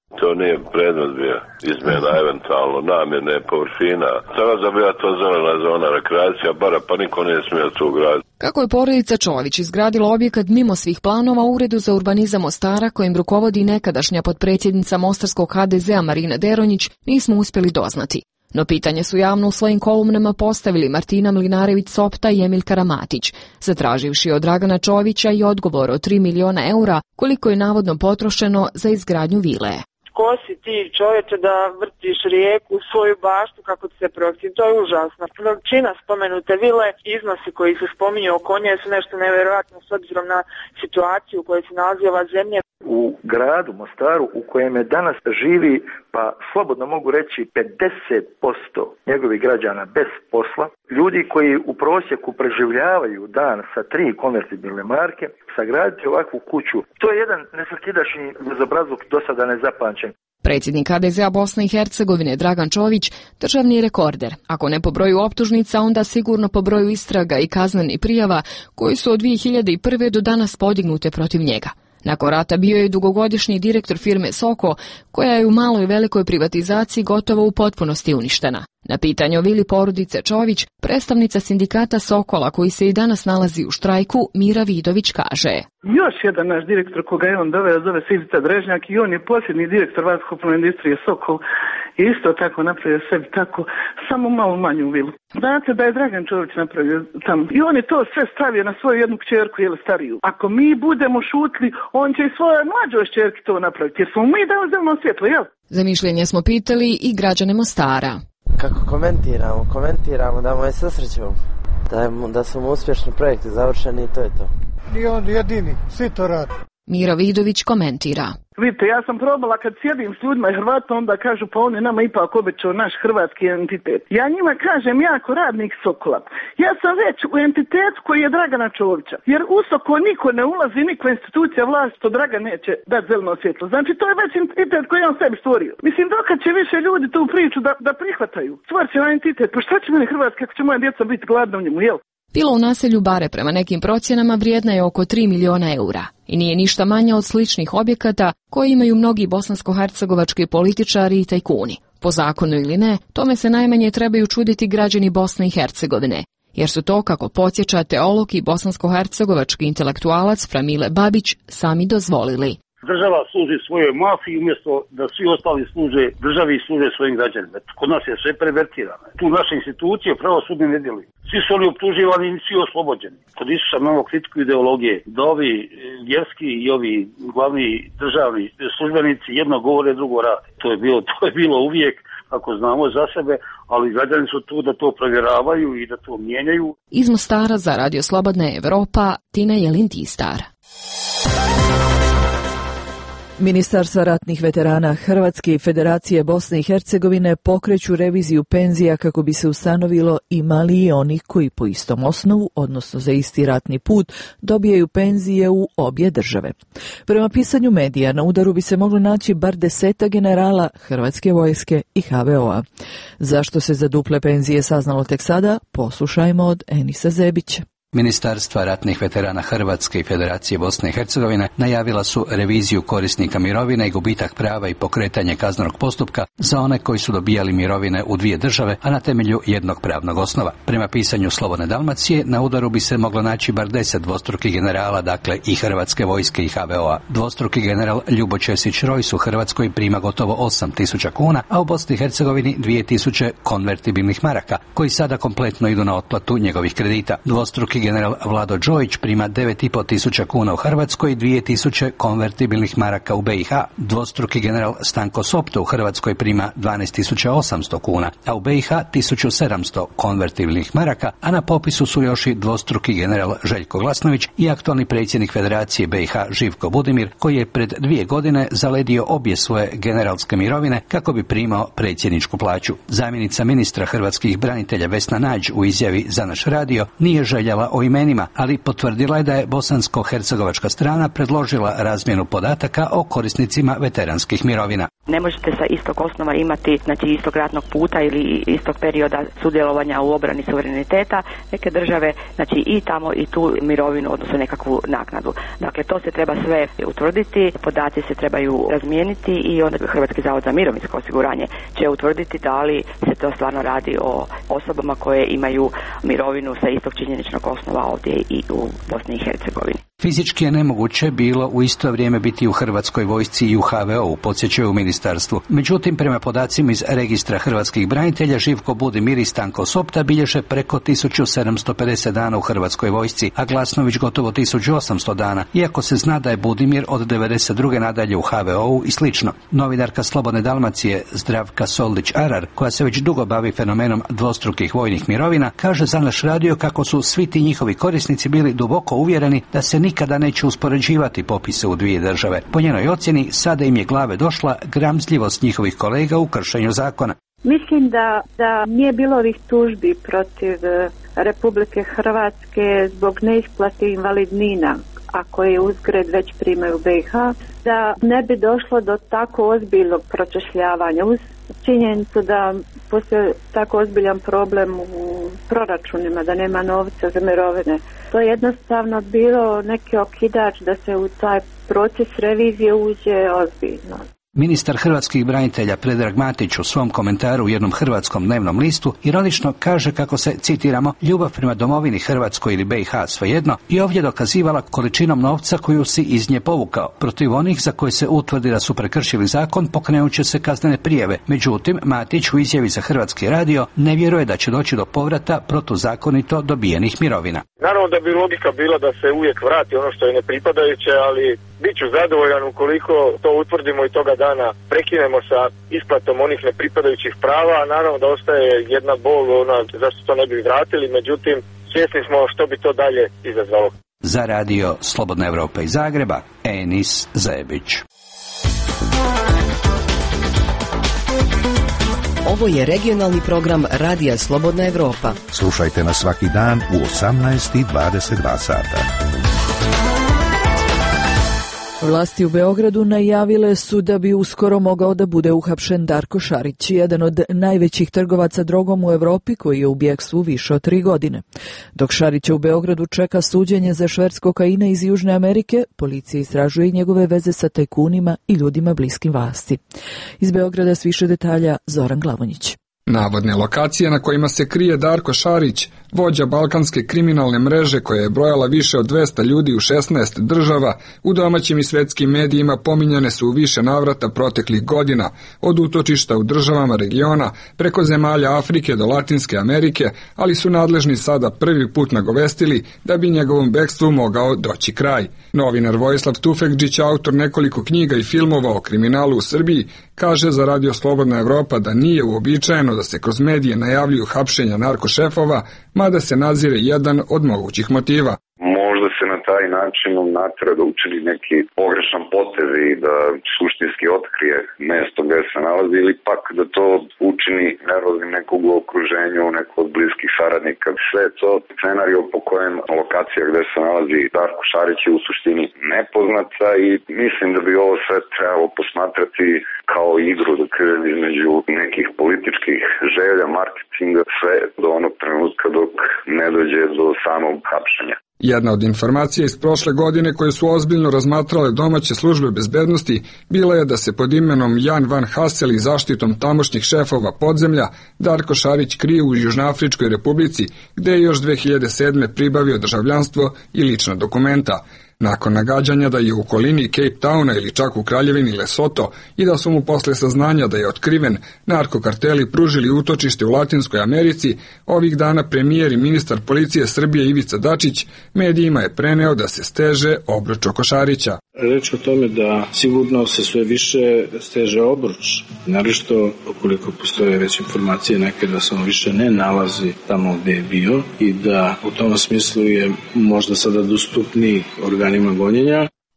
To nije predmet bio izmjena eventualno namjene površina. Sada da bila to zelena zona rekreacija, bara pa niko nije smio tu graditi. Kako je porodica Čović izgradila objekat mimo svih planova, u Uredu za urbanizam Mostara, kojim rukovodi nekadašnja potpredsjednica mostarskog ha de zea Marina Deronjić, nismo uspjeli doznati. No pitanje su javno u svojim kolumnama postavili Martina Mlinarević-Sopta i Emil Karamatić, zatraživši od Dragana Čovića i odgovor od tri miliona eura koliko je navodno potrošeno za izgradnju vile. Ko si ti, čovječe, da vrtiš rijeku u svoju baštu kako ti se prohtje? To je užasno. Veličina spomenute vile, iznosi koji se spominju oko nje su nešto nevjerojatno s obzirom na situaciju u kojoj se nalazi ova zemlja. U gradu Mostaru u kojem je danas živi, pa slobodno mogu reći pedeset posto njegovih građana bez posla, ljudi koji u prosjeku preživljavaju dan sa tri konvertibilne marke, sagraditi ovakvu kuću, to je jedan nesvakidašnji bezobrazluk do sada nezapamćen. Predsjednik ha de zea Bosne i Hercegovine Dragan Čović, državni rekorder, ako ne po broju optužnica, onda sigurno po broju istraga i kaznenih prijava koji su od dvije hiljade prve do danas podignute protiv njega. Nakon rata bio je dugogodišnji direktor firme Soko, koja je u maloj i velikoj privatizaciji gotovo u potpunosti uništena. Na pitanje o vili porodice Čović, predstavnica sindikata Sokola, koji se i danas nalazi u štrajku, Mira Vidović kaže: Još jedan naš direktor koga je on doveo, zove se Ivica Drežnjak i on je posljednji direktor vazduhoplovne industrije Sokol i isto tako napravio sebi tako, samo malo manju vilu. Znate da je Dragan Čović napravio tamo i on je to sve stavio na svoju jednu kćerku ili stariju. Ako mi budemo šutli, on će i svojoj mlađoj kćerki to napraviti, jer smo mi dali zeleno svjetlo, jel? Za mišljenje smo pitali i građane Mostara. Kako komentiramo? Komentiramo da mu je sve srećom, da, da su mu uspješni projekti završeni i to je to. Nije on jedini, svi to radi. Mira Vidović komentira: Vidite, ja sam probala kad sjedim s ljudima i Hrvatom, onda kažu pa on je nama ipak obećao naš hrvatski entitet. Ja njima kažem, jako radnik Sokola. Ja sam već u entitetu koji je Dragana Čovića. Jer u Sokol niko ne ulazi, nikakva institucija vlasti, to Dragan neće dati zeleno svjetlo. Znači to je već entitet koji je on sebi stvorio. Mislim, dokad će više ljudi tu priču da, da prihvataju. Stvorit će na entitet, pa šta će meni Hrvatska ako će moja djeca biti gladna u njemu, jel? Vila u naselju Bare prema nekim procjenama vrijedna je oko tri miliona eura i nije ništa manja od sličnih objekata koje imaju mnogi bosansko-hercegovački političari i tajkuni. Po zakonu ili ne, tome se najmanje trebaju čuditi građani Bosne i Hercegovine, jer su to, kako podsjeća teolog i bosansko-hercegovački intelektualac Framile Babić, sami dozvolili. Država služi svojoj mafiji umjesto da svi ostali služe državi i služe svojim građanima. Kod nas je sve prevertirano. Tu naše institucije pravosudne ne djeluju. Svi su oni optuživani i svi oslobođeni. Kod Isusa imamo kritiku ideologije da ovi vjerski i ovi glavni državni službenici jedno govore, drugo rade. To je bilo, to je bilo uvijek, ako znamo za sebe, ali građani su tu da to provjeravaju i da to mijenjaju. Iz Mostara za Radio Slobodna Evropa, Tina Jelin-Tistar. Ministarstva ratnih veterana Hrvatske i Federacije Bosne i Hercegovine pokreću reviziju penzija kako bi se ustanovilo ima li i oni koji po istom osnovu, odnosno za isti ratni put, dobijaju penzije u obje države. Prema pisanju medija, na udaru bi se moglo naći bar deseta generala Hrvatske vojske i ha ve o a. Zašto se za duple penzije saznalo tek sada? Poslušajmo od Enisa Zebića. Ministarstva ratnih veterana Hrvatske i Federacije Bosne i Hercegovine najavila su reviziju korisnika mirovine i gubitak prava i pokretanje kaznenog postupka za one koji su dobijali mirovine u dvije države, a na temelju jednog pravnog osnova. Prema pisanju Slobodne Dalmacije, na udaru bi se moglo naći bar deset dvostrukih generala, dakle i Hrvatske vojske i ha ve o a. Dvostruki general Ljubo Ćesić-Rojs u Hrvatskoj prima gotovo osam tisuća kuna, a u Bosni i Hercegovini dvije tisuće konvertibilnih maraka, koji sada kompletno idu na otplatu njegovih kredita. Dvostruki general Vlado Đojić prima devet i pol tisuća kuna u Hrvatskoj, dvije tisuće konvertibilnih maraka u be i ha. Dvostruki general Stanko Sopto u Hrvatskoj prima dvanaest tisuća osamsto kuna, a u be i ha tisuću sedamsto konvertibilnih maraka, a na popisu su još i dvostruki general Željko Glasnović i aktualni predsjednik Federacije be i ha Živko Budimir, koji je pred dvije godine zaledio obje svoje generalske mirovine kako bi primao predsjedničku plaću. Zamjenica ministra hrvatskih branitelja Vesna Nađ u izjavi za naš radio nije željela govorila o imenima, ali potvrdila je da je bosansko-hercegovačka strana predložila razmjenu podataka o korisnicima veteranskih mirovina. Ne možete sa istog osnova imati znači istog ratnog puta ili istog perioda sudjelovanja u obrani suvereniteta neke države, znači i tamo i tu mirovinu, odnosno nekakvu naknadu. Dakle, to se treba sve utvrditi, podaci se trebaju razmijeniti i onda Hrvatski zavod za mirovinsko osiguranje će utvrditi da li se to stvarno radi o osobama koje imaju mirovinu sa istog činjeničnog osnova ovdje i u Bosni i Hercegovini. Fizički je nemoguće bilo u isto vrijeme biti u Hrvatskoj vojsci i u ha ve o-u, podsjećaju u ministarstvu. Međutim, prema podacima iz registra hrvatskih branitelja, Živko Budimir i Stanko Sopta bilježe preko tisuću sedamsto pedeset dana u Hrvatskoj vojsci, a Glasnović gotovo tisuću osamsto dana, iako se zna da je Budimir od devedeset druge nadalje u ha ve o-u i slično. Novinarka Slobodne Dalmacije Zdravka Soldić-Arar, koja se već dugo bavi fenomenom dvostrukih vojnih mirovina, kaže za naš radio kako su svi ti njihovi korisnici bili duboko uvjereni da se nikada neće uspoređivati popise u dvije države. Po njenoj ocjeni, sada im je glave došla gramzljivost njihovih kolega u kršenju zakona. Mislim da, da nije bilo ovih tužbi protiv Republike Hrvatske zbog neisplate invalidnina, a koje uzgred već primaju u be i ha, da ne bi došlo do tako ozbiljnog pročešljavanja. Uz činjenicu da postoji tako ozbiljan problem u proračunima, da nema novca za mirovine. To je jednostavno bilo neki okidač da se u taj proces revizije uđe ozbiljno. Ministar hrvatskih branitelja Predrag Matić u svom komentaru u jednom hrvatskom dnevnom listu ironično kaže kako se, citiramo, ljubav prema domovini Hrvatskoj ili be i ha, svejedno, i ovdje dokazivala količinom novca koju si iz nje povukao. Protiv onih za koje se utvrdi da su prekršili zakon pokrenut će se kaznene prijave. Međutim, Matić u izjavi za Hrvatski radio ne vjeruje da će doći do povrata protuzakonito dobijenih mirovina. Naravno da bi logika bila da se uvijek vrati ono što je nepripadajuće, ali bit ću zadovoljan ukoliko to utvrdimo i toga dana prekinemo sa isplatom onih nepripadajućih prava, a naravno da ostaje jedna bol ona zašto to ne bi vratili, međutim svjesni smo što bi to dalje izazvalo. Za radio Slobodna Evropa iz Zagreba, Enis Zajebić. Ovo je regionalni program Radija Slobodna Evropa. Slušajte nas svaki dan u osamnaest i dvadeset dva sata. Vlasti u Beogradu najavile su da bi uskoro mogao da bude uhapšen Darko Šarić, jedan od najvećih trgovaca drogom u Evropi koji je u bjegstvu više od tri godine. Dok Šarića u Beogradu čeka suđenje za šverc kokaina iz Južne Amerike, policija istražuje njegove veze sa tajkunima i ljudima bliskim vlasti. Iz Beograda s više detalja Zoran Glavonjić. Navodne lokacije na kojima se krije Darko Šarić, vođa balkanske kriminalne mreže koja je brojala više od dvesta ljudi u šesnaest država, u domaćim i svetskim medijima pominjane su u više navrata proteklih godina, od utočišta u državama regiona, preko zemalja Afrike do Latinske Amerike, ali su nadležni sada prvi put nagovestili da bi njegovom bekstvu mogao doći kraj. Novinar Vojislav Tufekđić, autor nekoliko knjiga i filmova o kriminalu u Srbiji, kaže za Radio Slobodna Evropa da nije uobičajeno da se kroz medije najavljuju hapšenja narkošefova, mada se nazire jedan od mogućih motiva. Možda se na taj način natera da učini neki pogrešan potez i da suštinski otkrije mesto gde se nalazi ili pak da to učini nerozim nekog u okruženju, nekog od bliskih saradnika. Sve je to scenario po kojem lokacija gde se nalazi Darko Šarić je u suštini nepoznata i mislim da bi ovo sve trebalo posmatrati kao igru da krene između nekih političkih želja, marketinga, sve do onog trenutka dok ne dođe do samog hapšenja. Jedna od informacija iz prošle godine koje su ozbiljno razmatrale domaće službe bezbednosti bila je da se pod imenom Jan Van Hassel i zaštitom tamošnjih šefova podzemlja Darko Šarić krije u Južnoafričkoj republici, gde je još dve hiljade sedme pribavio državljanstvo i lična dokumenta. Nakon nagađanja da je u okolini Cape Towna ili čak u kraljevini Lesoto i da su mu posle saznanja da je otkriven narkokarteli pružili utočište u Latinskoj Americi, ovih dana premijer i ministar policije Srbije Ivica Dačić medijima je preneo da se steže obruč oko Šarića. Reč o tome da sigurno se sve više steže obruč, naročito ukoliko postoje već informacije neke da se on više ne nalazi tamo gde je bio i da u tom smislu je možda sada dostupniji organima gonjenja.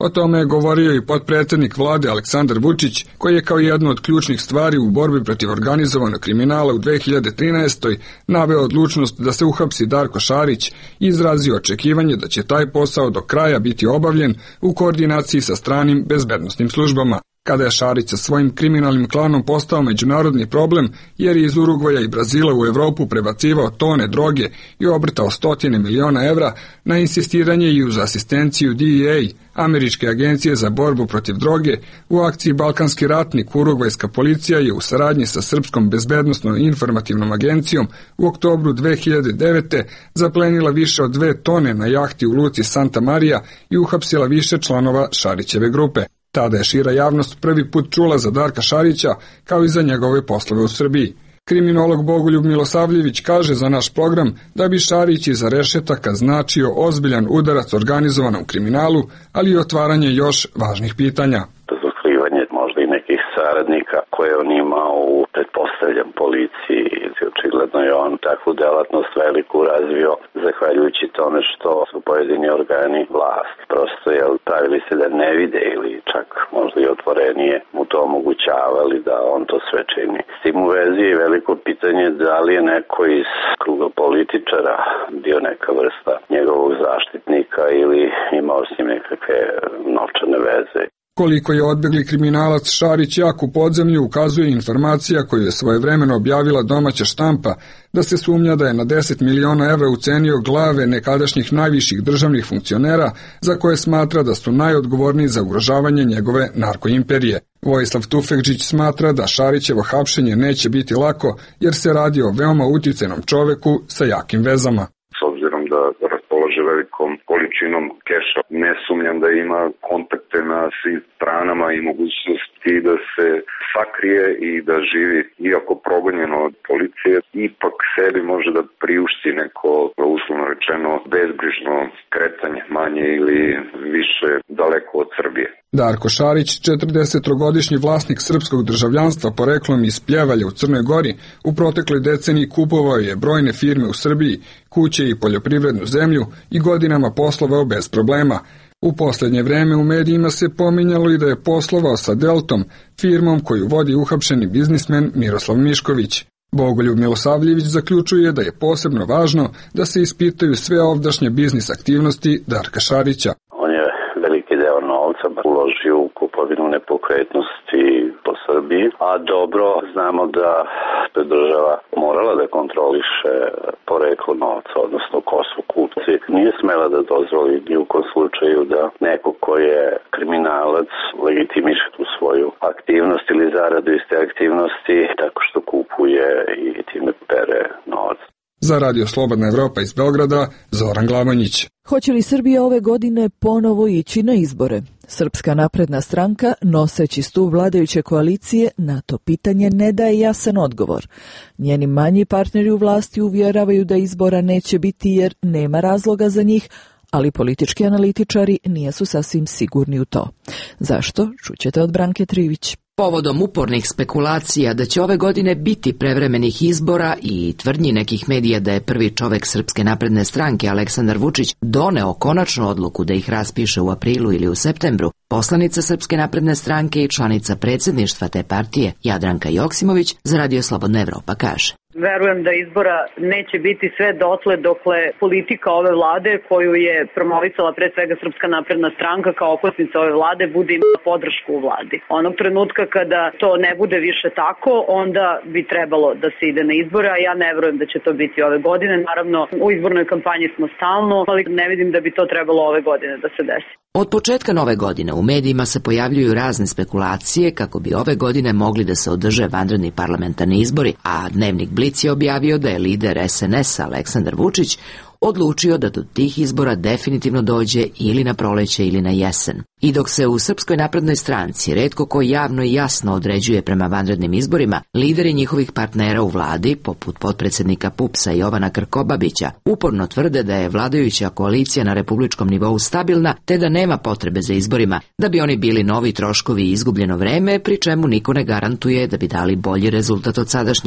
O tome je govorio i potpredsjednik vlade Aleksandar Vučić, koji je kao jednu od ključnih stvari u borbi protiv organizovanog kriminala u dve hiljade trinaestoj naveo odlučnost da se uhapsi Darko Šarić i izrazio očekivanje da će taj posao do kraja biti obavljen u koordinaciji sa stranim bezbednosnim službama. Kada je Šarić sa svojim kriminalnim klanom postao međunarodni problem, jer je iz Urugvaja i Brazila u Evropu prebacivao tone droge i obrtao stotine miliona evra, na insistiranje i uz asistenciju D E A, Američke agencije za borbu protiv droge, u akciji Balkanski ratnik urugvajska policija je u saradnji sa Srpskom bezbednosnom informativnom agencijom u oktobru dve hiljade devete zaplenila više od dve tone na jahti u luci Santa Maria i uhapsila više članova Šarićeve grupe. Tada je šira javnost prvi put čula za Darka Šarića, kao i za njegove poslove u Srbiji. Kriminolog Bogoljub Milosavljević kaže za naš program da bi Šarić iza rešetaka značio ozbiljan udarac organizovanom kriminalu, ali i otvaranje još važnih pitanja. Otkrivanje možda i nekih saradnika koje on imao u, pretpostavljam, policiji. Očigledno je on takvu delatnost veliku razvio zahvaljujući tome što su pojedini organi vlasti prosto jel, pravili se da ne vide ili čak možda i otvorenije mu to omogućavali da on to sve čini. S tim u vezi je veliko pitanje da li je neko iz kruga političara bio neka vrsta njegovog zaštitnika ili imao s njim nekakve novčane veze. Koliko je odbegli kriminalac Šarić jak u podzemlju ukazuje informacija koju je svojevremeno objavila domaća štampa, da se sumnja da je na deset miliona evra ucenio glave nekadašnjih najviših državnih funkcionera za koje smatra da su najodgovorniji za ugrožavanje njegove narkoimperije. Vojislav Tufekđić smatra da Šarićevo hapšenje neće biti lako jer se radi o veoma uticajnom čoveku sa jakim vezama. S obzirom da raspolaže velikom količinom keša, ne sumnjam da ima kontakte na svim stranama i mogućnosti da se sakrije i da živi, iako progonjeno od policije, ipak sebi može da priušti neko, uslovno rečeno, bezbrižno kretanje, manje ili više daleko od Srbije. Darko Šarić, četrdesetogodišnji vlasnik srpskog državljanstva poreklom iz Pljevalja u Crnoj Gori, u protekloj deceniji kupovao je brojne firme u Srbiji, kuće i poljoprivrednu zemlju i godinama poslovao bez problema. U posljednje vreme u medijima se pominjalo i da je poslovao sa Deltom, firmom koju vodi uhapšeni biznismen Miroslav Mišković. Bogoljub Milosavljević zaključuje da je posebno važno da se ispitaju sve ovdašnje biznis aktivnosti Darka Šarića. On je veliki deo novca uložio u kupovinu nepokretnosti po Srbiji, a dobro znamo da je država morala da kontroliše poreklo novca, odnosno ko su kupci. Nije smela da dozvoli ni u kom slučaju da neko ko je kriminalac legitimiše tu svoju aktivnost ili zaradu iz te aktivnosti tako što kupuje i time pere novac. Za Radio Slobodna Evropa iz Beograda, Zoran Glavanjić. Hoće li Srbija ove godine ponovo ići na izbore? Srpska napredna stranka, noseći stup vladajuće koalicije, na to pitanje ne daje jasan odgovor. Njeni manji partneri u vlasti uvjeravaju da izbora neće biti jer nema razloga za njih, ali politički analitičari nisu sasvim sigurni u to. Zašto? Čućete od Branke Trivić. Povodom upornih spekulacija da će ove godine biti prevremenih izbora i tvrdnji nekih medija da je prvi čovek Srpske napredne stranke Aleksandar Vučić doneo konačnu odluku da ih raspiše u aprilu ili u septembru, poslanica Srpske napredne stranke i članica predsjedništva te partije Jadranka Joksimović za Radio Slobodna Evropa kaže: Verujem da izbora neće biti sve dotle dokle politika ove vlade koju je promovisala pre svega Srpska napredna stranka kao okosnica ove vlade bude imala podršku u vladi. Onog trenutka kada to ne bude više tako, onda bi trebalo da se ide na izbore, a ja ne verujem da će to biti ove godine. Naravno, u izbornoj kampanji smo stalno, ali ne vidim da bi to trebalo ove godine da se desi. Od početka nove godine u medijima se pojavljuju razne spekulacije kako bi ove godine mogli da se održe vanredni parlamentarni izbori, a Dnevnik Blic je objavio da je lider S N S-a Aleksandar Vučić odlučio da do tih izbora definitivno dođe ili na proleće ili na jesen. I dok se u Srpskoj naprednoj stranci retko ko javno i jasno određuje prema vanrednim izborima, lideri njihovih partnera u vladi, poput potpredsjednika P U P S-a Jovana Krkobabića, uporno tvrde da je vladajuća koalicija na republičkom nivou stabilna, te da nema potrebe za izborima, da bi oni bili novi troškovi i izgubljeno vreme, pri čemu niko ne garantuje da bi dali bolji rezultat od sadašnjeg.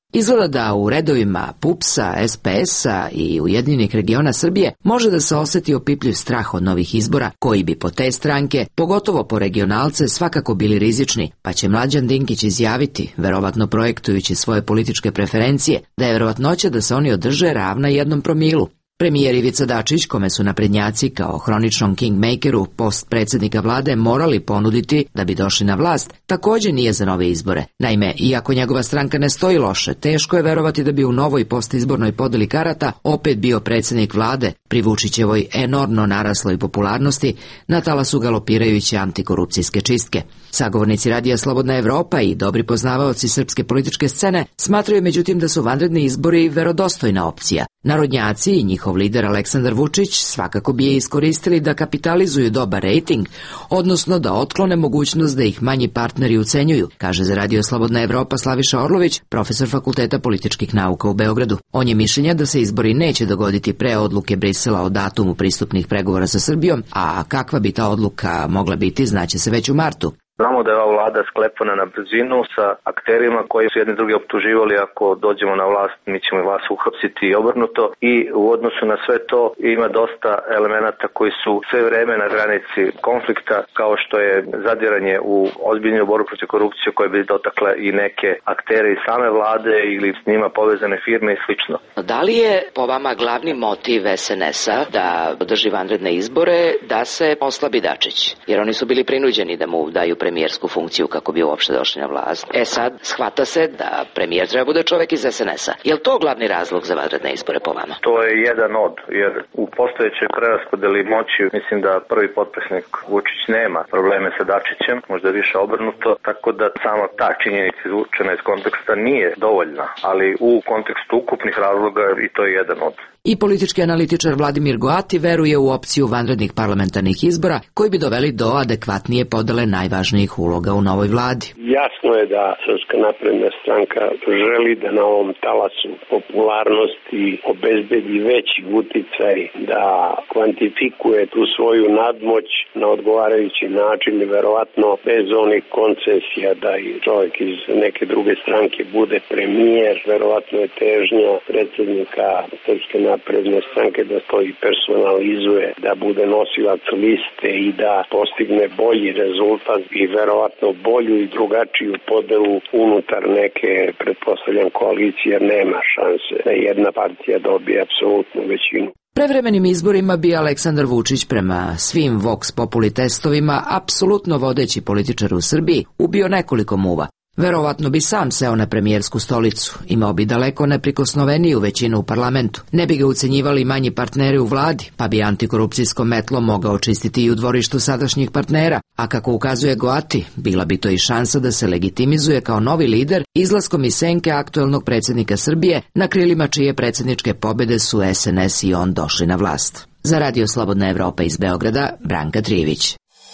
Izgleda da u redovima P U P S-a, S P S-a i Ujedinjenih regiona Srbije može da se oseti opipljiv strah od novih izbora, koji bi po te stranke, pogotovo po regionalce, svakako bili rizični, pa će Mlađan Dinkić izjaviti, verovatno projektujući svoje političke preferencije, da je verovatnoća da se oni održe ravna jednom promilu. Premijer Ivica Dačić, kome su naprednjaci kao hroničnom kingmakeru post predsjednika vlade morali ponuditi da bi došli na vlast, također nije za nove izbore. Naime, iako njegova stranka ne stoji loše, teško je verovati da bi u novoj postizbornoj podeli karata opet bio predsjednik vlade pri Vučićevoj enormno narasloj popularnosti na talasu galopirajuće antikorupcijske čistke. Sagovornici Radija Slobodna Evropa i dobri poznavaoci srpske političke scene smatraju međutim da su vanredni izbori verodostojna opcija. Narodnjaci i njihov lider Aleksandar Vučić svakako bi je iskoristili da kapitalizuju dobar rejting, odnosno da otklone mogućnost da ih manji partneri ucenjuju, kaže za Radio Slobodna Evropa Slaviša Orlović, profesor Fakulteta političkih nauka u Beogradu. On je mišljenja da se izbori neće dogoditi pre odluke Brisela o datumu pristupnih pregovora sa Srbijom, a kakva bi ta odluka mogla biti znaće se već u martu. Znamo da je ova vlada sklepana na brzinu sa akterima koji su jedni drugi optuživali ako dođemo na vlast mi ćemo vas uhapsiti i obrnuto, i u odnosu na sve to ima dosta elemenata koji su sve vreme na granici konflikta, kao što je zadiranje u ozbiljnu borbu protiv korupcije koje bi dotakle i neke aktere iz same vlade ili s njima povezane firme i slično. Da li je po vama glavni motiv S N S-a da održi vanredne izbore da se oslabi Dačić? Jer oni su bili prinuđeni da mu daju premijersku funkciju kako bi uopšte došli na vlast. E sad, shvata se da premijer treba bude čovek iz S N S-a. Je li to glavni razlog za vanredne izbore po vama? To je jedan od, jer u postojećoj preraspodeli moći mislim da prvi potpredsjednik Vučić nema probleme sa Dačićem, možda više obrnuto, tako da samo ta činjenica izvučena iz konteksta nije dovoljna, ali u kontekstu ukupnih razloga i to je jedan od. I politički analitičar Vladimir Goati veruje u opciju vanrednih parlamentarnih izbora koji bi doveli do adekvatnije podele najvažnijih uloga u novoj vladi. Jasno je da Srpska napredna stranka želi da na ovom talasu popularnosti obezbedi veći uticaj, da kvantifikuje tu svoju nadmoć na odgovarajući način i verovatno bez onih koncesija da i čovjek iz neke druge stranke bude premijer. Verovatno je težnja predsjednika Srpske napredne stranke da to i personalizuje, da bude nosilac liste i da postigne bolji rezultat i verovatno bolju i drugačiju podelu unutar neke, pretpostavljam, koalicije, jer nema šanse da jedna partija dobije apsolutnu većinu. Prevremenim izborima bi Aleksandar Vučić prema svim Vox Populi testovima, apsolutno vodeći političar u Srbiji, ubio nekoliko muva. Verovatno bi sam seo na premijersku stolicu, imao bi daleko neprikosnoveniju većinu u parlamentu. Ne bi ga ucenjivali manji partneri u vladi, pa bi antikorupcijskom metlom mogao očistiti i u dvorištu sadašnjih partnera, a kako ukazuje Goati, bila bi to i šansa da se legitimizuje kao novi lider izlaskom iz senke aktuelnog predsjednika Srbije, na krilima čije predsjedničke pobjede su S N S i on došli na vlast. Za Radio Slobodna Evropa iz Beograda, Branka Trijević.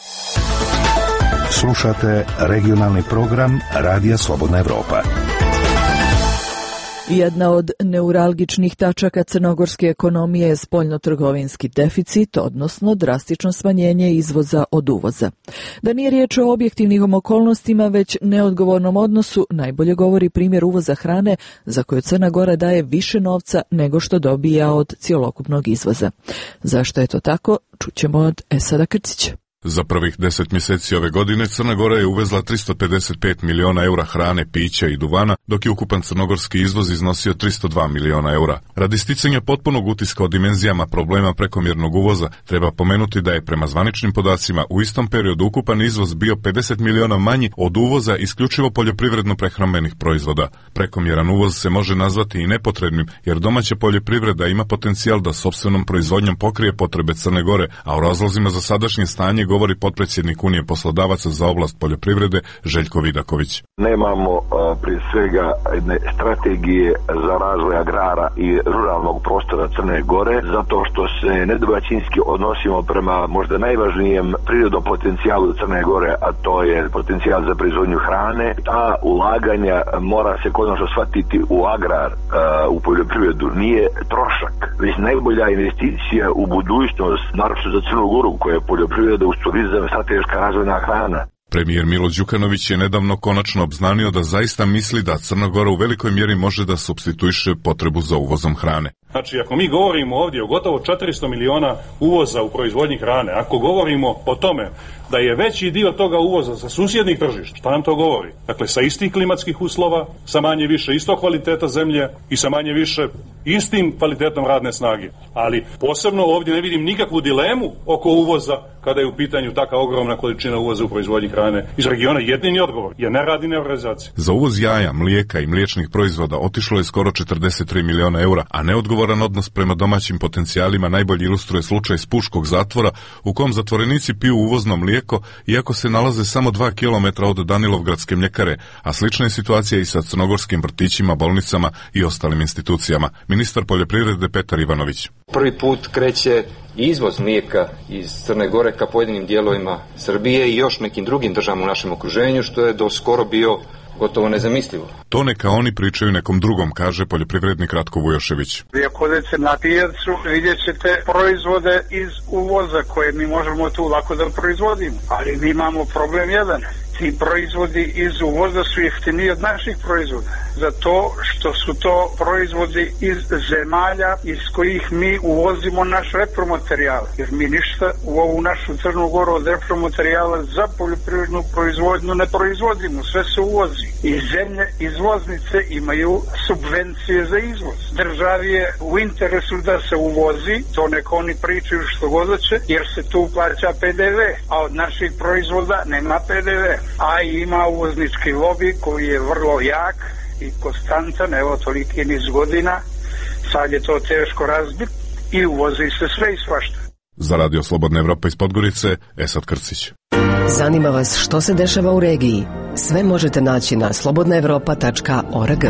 Slušate regionalni program Radija Slobodna Evropa. Jedna od neuralgičnih tačaka crnogorske ekonomije je spoljnotrgovinski deficit, odnosno drastično smanjenje izvoza od uvoza. Da nije riječ o objektivnim okolnostima, već neodgovornom odnosu, najbolje govori primjer uvoza hrane za koju Crna Gora daje više novca nego što dobija od cjelokupnog izvoza. Zašto je to tako? Čućemo od Esada Krcića. Za prvih deset mjeseci ove godine Crna Gora je uvezla tristo pedeset pet miliona eura hrane, pića i duvana, dok je ukupan crnogorski izvoz iznosio tristo dva miliona eura. Radi sticanja potpunog utiska o dimenzijama problema prekomjernog uvoza, treba pomenuti da je prema zvaničnim podacima u istom periodu ukupan izvoz bio pedeset miliona manji od uvoza isključivo poljoprivredno-prehrambenih proizvoda. Prekomjeran uvoz se može nazvati i nepotrebnim, jer domaća poljoprivreda ima potencijal da sopstvenom proizvodnjom pokrije potrebe Crne Gore, a o razlozima za sadašnje stanje govori potpredsjednik Unije poslodavaca za oblast poljoprivrede Željko Vidaković. Nemamo uh, prije svega jedne strategije za razvoj agrara i ruralnog prostora Crne Gore, zato što se nedomaćinski odnosimo prema možda najvažnijem prirodnom potencijalu Crne Gore, a to je potencijal za proizvodnju hrane. Ta ulaganja mora se konačno shvatiti u agrar, uh, u poljoprivredu, nije trošak, već najbolja investicija u budućnost, naročito za Crnu Goru koja je poljoprivreda uz turizam, strateška razvojna hrana. Premijer Milo Đukanović je nedavno konačno obznanio da zaista misli da Crna Gora u velikoj mjeri može da supstituiše potrebu za uvozom hrane. Znači, ako mi govorimo ovdje o gotovo četiristo miliona uvoza u proizvodnji hrane, ako govorimo o tome da je veći dio toga uvoza sa susjednih tržišta, šta nam to govori? Dakle, sa istih klimatskih uslova, sa manje više istog kvaliteta zemlje i sa manje više istim kvalitetom radne snage. Ali posebno ovdje ne vidim nikakvu dilemu oko uvoza kada je u pitanju taka ogromna količina uvoza u proizvodnji hrane iz regiona. Jedini odgovor je nerad i neorganizacija. Za uvoz jaja, mlijeka i mliječnih proizvoda otišlo je skoro četrdeset tri miliona eura, a neodgovoran odnos prema domaćim potencijalima najbolje ilustruje slučaj Spuškog zatvora, u kom zatvorenici piju uvozno mlijeko, iako se nalaze samo dva kilometra od Danilovgradske mljekare, a slična je situacija i sa crnogorskim vrtićima, bolnicama i ostalim institucijama. Ministar poljoprivrede Petar Ivanović. Prvi put kreće izvoz mlijeka iz Crne Gore ka pojedinim dijelovima Srbije i još nekim drugim državama u našem okruženju, što je do skoro bio gotovo nezamislivo. To neka oni pričaju nekom drugom, kaže poljoprivrednik Ratko Vujošević. Ako odete na pijacu, vidjet ćete proizvode iz uvoza koje mi možemo tu lako da proizvodimo. Ali mi imamo problem jedan. Ti proizvodi iz uvoza su jeftiniji od naših proizvoda. Zato što su to proizvodi iz zemalja iz kojih mi uvozimo naš repromaterijal. Jer mi ništa u ovu našu Crnu Goru od repromaterijala za poljoprivrednu proizvodnju ne proizvodimo. Sve se uvozi. I zemlje izvoznice imaju subvencije za izvoz. Državi je u interesu da se uvozi, to neka oni pričaju što god hoće, jer se tu plaća P D V, a od naših proizvoda nema P D V. A ima uvoznički lobby koji je vrlo jak i konstantan, evo toliki niz godina, sad je to teško razbiti i uvozi se sve i svašta. Za Radio Slobodna Evropa iz Podgorice, Esad Krcić. Zanima vas što se dešava u regiji? Sve možete naći na slobodna evropa tačka org.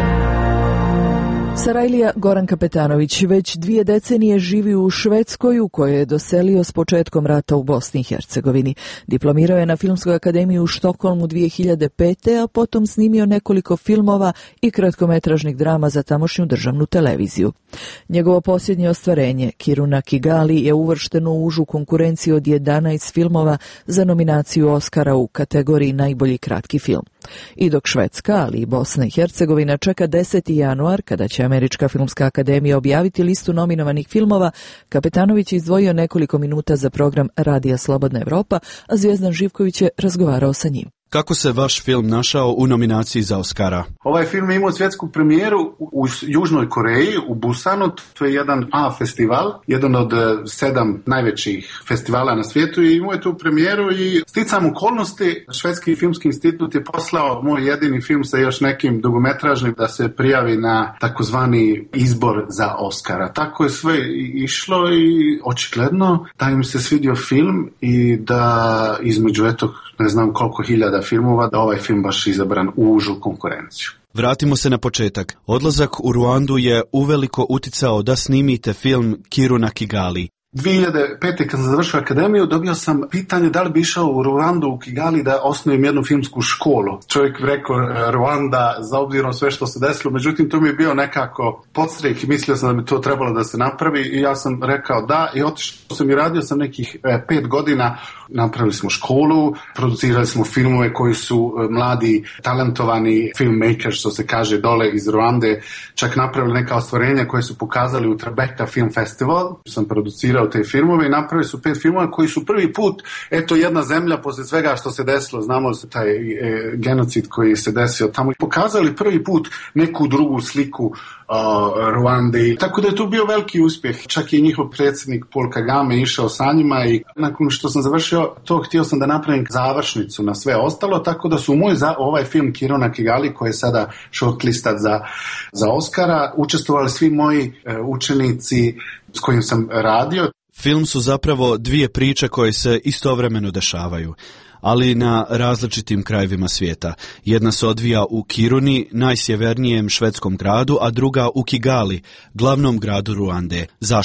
Sarajlija Goran Kapetanović već dvije decenije živi u Švedskoj, u kojoj je doselio s početkom rata u Bosni i Hercegovini. Diplomirao je na Filmskoj akademiji u Štokholmu dvije hiljade pete. a potom snimio nekoliko filmova i kratkometražnih drama za tamošnju državnu televiziju. Njegovo posljednje ostvarenje, Kiruna Kigali, je uvršteno u užu konkurenciju od jedanaest filmova za nominaciju Oscara u kategoriji najbolji kratki film. I dok Švedska, ali i Bosna i Hercegovina čeka deseti januar, kada će Američka filmska akademija objaviti listu nominovanih filmova, Kapetanović je izdvojio nekoliko minuta za program Radija Slobodna Evropa, a Zvijezdan Živković je razgovarao sa njim. Kako se vaš film našao u nominaciji za Oscara? Ovaj film je imao svjetsku premijeru u Južnoj Koreji, u Busanu. To je jedan A festival, jedan od sedam najvećih festivala na svijetu i imao je tu premijeru i sticam okolnosti Švedski filmski institut je poslao moj jedini film sa još nekim dugometražnim da se prijavi na takozvani izbor za Oscara. Tako je sve išlo i očigledno da im se svidio film i da između eto ne znam koliko hiljada filmova, da ovaj film baš izabran u užu konkurenciju. Vratimo se na početak. Odlazak u Ruandu je uveliko uticao da snimite film Kiruna Kigali. dvije hiljade pete. kad sam završio akademiju, dobio sam pitanje da li bi išao u Ruandu, u Kigali, da osnujem jednu filmsku školu. Čovjek rekao Ruanda za obzirom sve što se desilo, međutim to mi je bio nekako podstrek i mislio sam da bi to trebalo da se napravi i ja sam rekao da i otišao sam i radio sam nekih e, pet godina. Napravili smo školu, producirali smo filmove koji su e, mladi, talentovani filmmakers, što se kaže dole iz Ruande, čak napravili neka ostvarenja koje su pokazali u Tribeca Film Festival. Sam producirao te filmove i napravili su pet filmova koji su prvi put, eto jedna zemlja posle svega što se desilo, znamo se taj e, genocid koji se desio tamo, pokazali prvi put neku drugu sliku uh, Ruande. Tako da je to bio veliki uspjeh. Čak i njihov predsjednik Paul Kagame išao sa njima i nakon što sam završio to, htio sam da napravim završnicu na sve ostalo, tako da su moj za, ovaj film Kiruna Kigali, koji je sada shortlistat za, za Oscara, učestvovali svi moji uh, učenici s kojim sam radio. Film su zapravo dvije priče koje se istovremeno dešavaju, ali na različitim krajevima svijeta. Jedna se odvija u Kiruni, najsjevernijem švedskom gradu, a druga u Kigali, glavnom gradu Ruande. Zašto?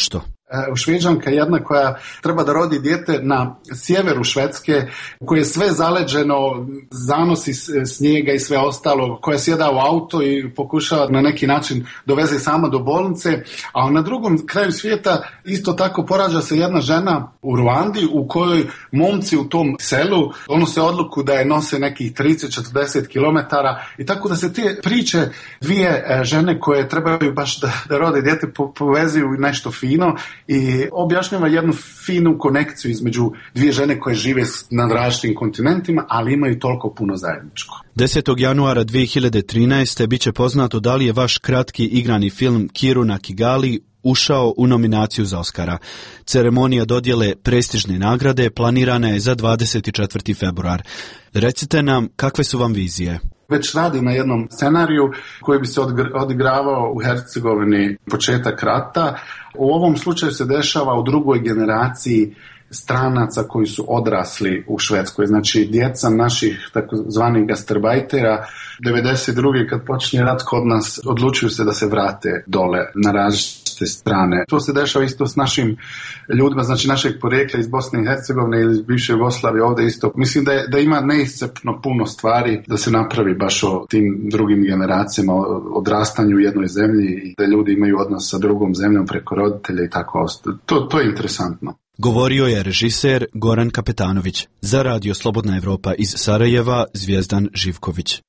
Šveđanka jedna koja treba da rodi dijete na sjeveru Švedske, koje je sve zaleđeno, zanosi snijega i sve ostalo, koja sjeda u auto i pokušava na neki način doveze sama do bolnice, a na drugom kraju svijeta isto tako porađa se jedna žena u Ruandi u kojoj momci u tom selu donose odluku da je nose nekih trideset do četrdeset kilometara i tako da se te priče dvije žene koje trebaju baš da, da rode dijete povezuju nešto fino i objašnjava jednu finu konekciju između dvije žene koje žive na različitim kontinentima, ali imaju toliko puno zajedničko. desetog januara dvije hiljade trinaeste bit će poznato da li je vaš kratki igrani film Kiru na Kigali ušao u nominaciju za Oscara. Ceremonija dodjele prestižne nagrade planirana je za dvadeset četvrti februar. Recite nam, kakve su vam vizije? Već radi na jednom scenariju koji bi se odigravao u Hercegovini početak rata. U ovom slučaju se dešava u drugoj generaciji stranaca koji su odrasli u Švedskoj. Znači, djeca naših takozvanih gastarbajtera devedeset druge kad počinje rat kod nas odlučuju se da se vrate dole na različite strane. To se dešava isto s našim ljudima, znači našeg porijekla iz Bosne i Hercegovine ili iz bivše Jugoslavije ovdje isto. Mislim da, je, da ima neiscrpno puno stvari da se napravi baš o tim drugim generacijama, o odrastanju u jednoj zemlji i da ljudi imaju odnos sa drugom zemljom preko roditelja i tako. To, to je interesantno. Govorio je režiser Goran Kapetanović. Za Radio Slobodna Evropa iz Sarajeva, Zvijezdan Živković.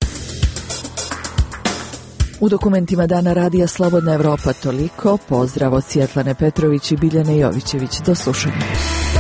U dokumentima Dana Radija Slobodna Evropa toliko. Pozdrav od Svjetlane Petrović i Biljane Jovićević. Do slušanja.